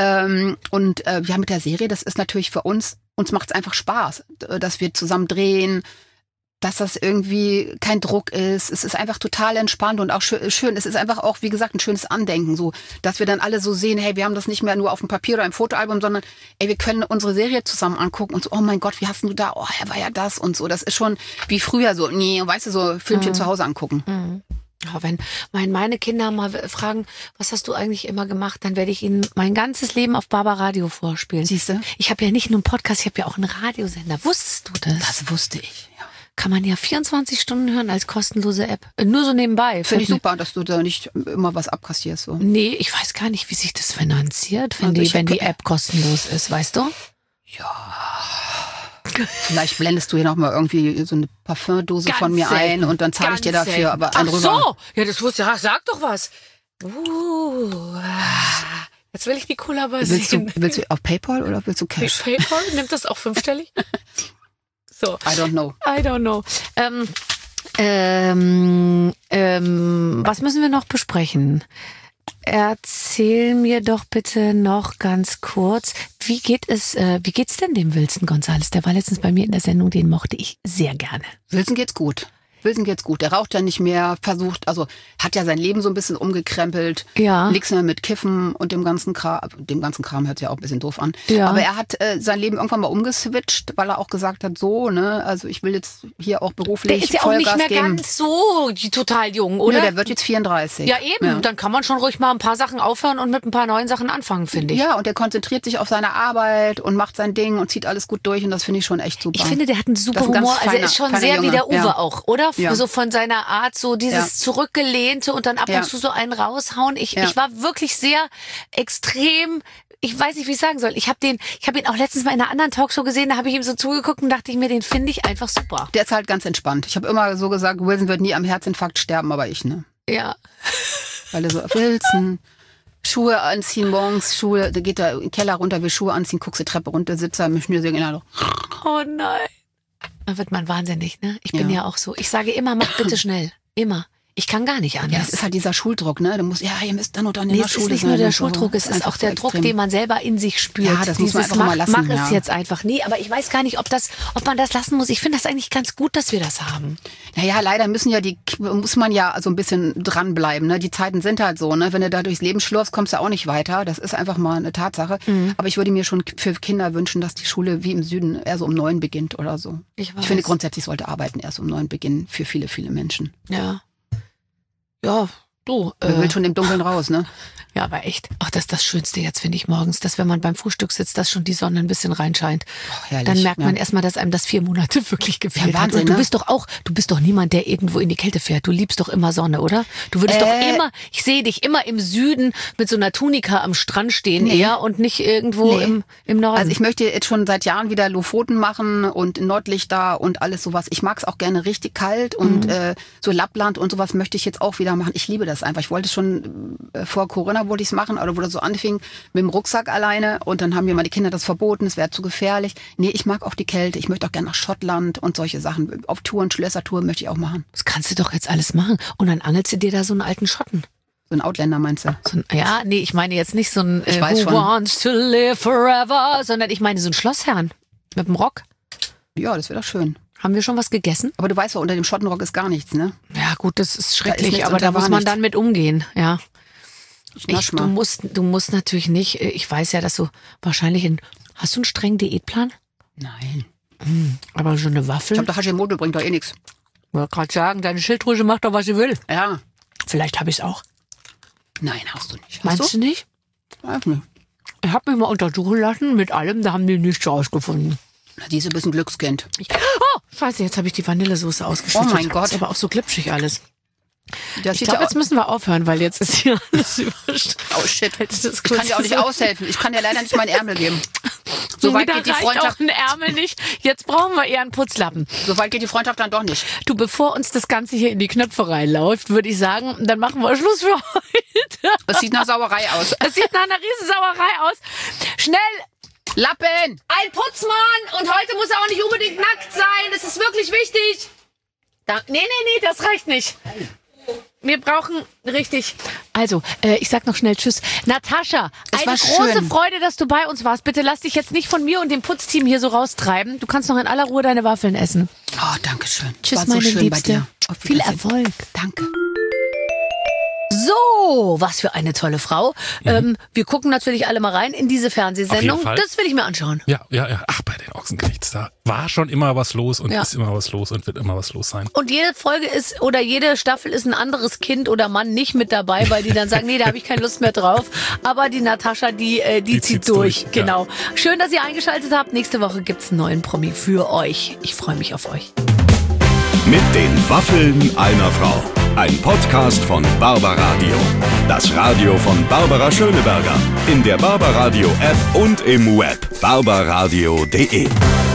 Mit der Serie, das ist natürlich für uns macht es einfach Spaß, dass wir zusammen drehen, dass das irgendwie kein Druck ist. Es ist einfach total entspannt und auch schön. Es ist einfach auch, wie gesagt, ein schönes Andenken, so, dass wir dann alle so sehen, hey, wir haben das nicht mehr nur auf dem Papier oder im Fotoalbum, sondern wir können unsere Serie zusammen angucken und so, oh mein Gott, wie hast du da? Oh, war ja das und so. Das ist schon wie früher so, weißt du, so Filmchen zu Hause angucken. Ja, wenn meine Kinder mal fragen, was hast du eigentlich immer gemacht, dann werde ich ihnen mein ganzes Leben auf Barbaradio vorspielen. Siehst du? Ich habe ja nicht nur einen Podcast, ich habe ja auch einen Radiosender. Wusstest du das? Das wusste ich, ja. Kann man ja 24 Stunden hören als kostenlose App. Nur so nebenbei. Finde ich super, dass du da nicht immer was abkassierst. So. Nee, ich weiß gar nicht, wie sich das finanziert, wenn die App kostenlos ist, weißt du? Ja. Vielleicht blendest du hier nochmal irgendwie so eine Parfümdose von mir ein und dann zahle ich dir dafür aber einen rüber. Ach so, ja, das wusste ich. Sag doch was. Jetzt will ich die Cola sehen. Willst du auf PayPal oder willst du Cash? PayPal? Nimmt das auch 5-stellig? So. I don't know. Was müssen wir noch besprechen? Erzähl mir doch bitte noch ganz kurz, wie geht's denn dem Wilson González? Der war letztens bei mir in der Sendung, den mochte ich sehr gerne. Wilson geht's gut. Wilson geht's gut. Der raucht ja nicht mehr, hat ja sein Leben so ein bisschen umgekrempelt. Ja. Nichts mehr mit Kiffen und dem ganzen Kram. Dem ganzen Kram hört sich ja auch ein bisschen doof an. Ja. Aber er hat sein Leben irgendwann mal umgeswitcht, weil er auch gesagt hat, so, ne, also ich will jetzt hier auch beruflich Der ist ja auch Vollgas nicht mehr geben. ganz so total jung, oder? Ja, der wird jetzt 34. Ja, eben. Dann kann man schon ruhig mal ein paar Sachen aufhören und mit ein paar neuen Sachen anfangen, finde ich. Ja, und der konzentriert sich auf seine Arbeit und macht sein Ding und zieht alles gut durch und das finde ich schon echt super. Ich finde, der hat einen super Humor. Also er ist schon sehr wie der Uwe auch, oder? Ja. So von seiner Art, so dieses Zurückgelehnte und dann ab und zu so einen raushauen. Ich war wirklich sehr extrem, ich weiß nicht, wie ich sagen soll. Ich habe ihn auch letztens mal in einer anderen Talkshow gesehen, da habe ich ihm so zugeguckt und dachte ich mir, den finde ich einfach super. Der ist halt ganz entspannt. Ich habe immer so gesagt, Wilson wird nie am Herzinfarkt sterben, aber ich, ne? Ja. Weil er so, Wilson, Schuhe anziehen morgens, da geht er in den Keller runter, will Schuhe anziehen, guckst die Treppe runter, sitzt er mit Schnürsenkeln. Genau. Oh nein. Da wird man wahnsinnig, ne? Ich bin ja auch so. Ich sage immer, mach bitte schnell. Immer. Ich kann gar nicht anders. Ja, das ist halt dieser Schuldruck, ne? Du musst, ihr müsst dann und dann in der Schule sein. Es ist nicht nur der Schuldruck, es ist auch der Druck, den man selber in sich spürt. Ja, das muss man einfach mal lassen. Mach es jetzt einfach. Nee, aber ich weiß gar nicht, ob man das lassen muss. Ich finde das eigentlich ganz gut, dass wir das haben. Naja, leider muss man ja so ein bisschen dranbleiben, ne? Die Zeiten sind halt so, ne? Wenn du da durchs Leben schlurfst, kommst du auch nicht weiter. Das ist einfach mal eine Tatsache. Aber ich würde mir schon für Kinder wünschen, dass die Schule wie im Süden eher so um 9 beginnt oder so. Ich finde grundsätzlich sollte Arbeiten erst um 9 beginnen für viele, viele Menschen. Ja. Ja, du. Man will schon im Dunkeln raus, ne? Ja, aber echt. Ach, das ist das Schönste jetzt, finde ich, morgens, dass wenn man beim Frühstück sitzt, dass schon die Sonne ein bisschen reinscheint. Oh, herrlich, dann merkt man erstmal, dass einem das 4 Monate wirklich gefehlt hat. Und du bist doch niemand, der irgendwo in die Kälte fährt. Du liebst doch immer Sonne, oder? Du würdest doch immer, ich sehe dich immer im Süden mit so einer Tunika am Strand stehen eher und nicht irgendwo im Norden. Also ich möchte jetzt schon seit Jahren wieder Lofoten machen und Nordlichter und alles sowas. Ich mag es auch gerne richtig kalt und so Lappland und sowas möchte ich jetzt auch wieder machen. Ich liebe das einfach. Ich wollte schon vor Corona wollte ich es machen, oder wo das so anfing mit dem Rucksack alleine und dann haben mir meine Kinder das verboten, es wäre zu gefährlich. Nee, ich mag auch die Kälte, ich möchte auch gerne nach Schottland und solche Sachen. Auf Touren, Schlössertouren möchte ich auch machen. Das kannst du doch jetzt alles machen und dann angelst du dir da so einen alten Schotten. So ein Outlander meinst du? Ich meine jetzt nicht so ein Who Wants to Live Forever, sondern ich meine so ein Schlossherrn mit dem Rock. Ja, das wäre doch schön. Haben wir schon was gegessen? Aber du weißt ja, unter dem Schottenrock ist gar nichts, ne? Ja gut, das ist schrecklich, aber da muss man dann mit umgehen, ja. Du musst natürlich nicht, ich weiß ja, dass du wahrscheinlich hast du einen strengen Diätplan? Nein. Aber so eine Waffel? Ich glaube, der Hashimoto bringt doch eh nichts. Ich wollte gerade sagen, deine Schilddrüse macht doch, was sie will. Ja. Vielleicht habe ich es auch. Nein, hast du nicht. Meinst du nicht? Weiß nicht. Ich habe mich mal untersuchen lassen mit allem, da haben die nichts rausgefunden. Na, die ist ein bisschen Glückskind. Oh, scheiße, jetzt habe ich die Vanillesoße ausgeschüttet. Oh mein Gott. Ist aber auch so glitschig alles. Ich glaube, jetzt müssen wir aufhören, weil jetzt ist hier alles überstanden. Oh shit. Ich kann dir auch nicht aushelfen. Ich kann dir leider nicht meinen Ärmel geben. So weit geht die Freundschaft. Auch ein Ärmel nicht. Jetzt brauchen wir eher einen Putzlappen. So weit geht die Freundschaft dann doch nicht. Du, bevor uns das Ganze hier in die Knöpfe reinläuft, würde ich sagen, dann machen wir Schluss für heute. Es sieht nach Sauerei aus. Es sieht nach einer riesen Sauerei aus. Schnell! Lappen! Ein Putzmann! Und heute muss er auch nicht unbedingt nackt sein. Das ist wirklich wichtig. Nee, das reicht nicht. Wir brauchen richtig. Also, ich sag noch schnell Tschüss. Natascha, eine große Freude, dass du bei uns warst. Bitte lass dich jetzt nicht von mir und dem Putzteam hier so raustreiben. Du kannst noch in aller Ruhe deine Waffeln essen. Oh, danke schön. Tschüss, meine Liebste. Viel Erfolg. Danke. So, was für eine tolle Frau. Wir gucken natürlich alle mal rein in diese Fernsehsendung. Das will ich mir anschauen. Ja. Ach, bei den Ochsenknechts, da war schon immer was los und ist immer was los und wird immer was los sein. Und jede Folge ist oder jede Staffel ist ein anderes Kind oder Mann nicht mit dabei, weil die dann sagen, nee, da habe ich keine Lust mehr drauf. Aber die Natascha, die zieht durch. Genau. Ja. Schön, dass ihr eingeschaltet habt. Nächste Woche gibt's einen neuen Promi für euch. Ich freue mich auf euch. Mit den Waffeln einer Frau. Ein Podcast von Barbaradio. Das Radio von Barbara Schöneberger. In der Barbaradio App und im Web barbaradio.de.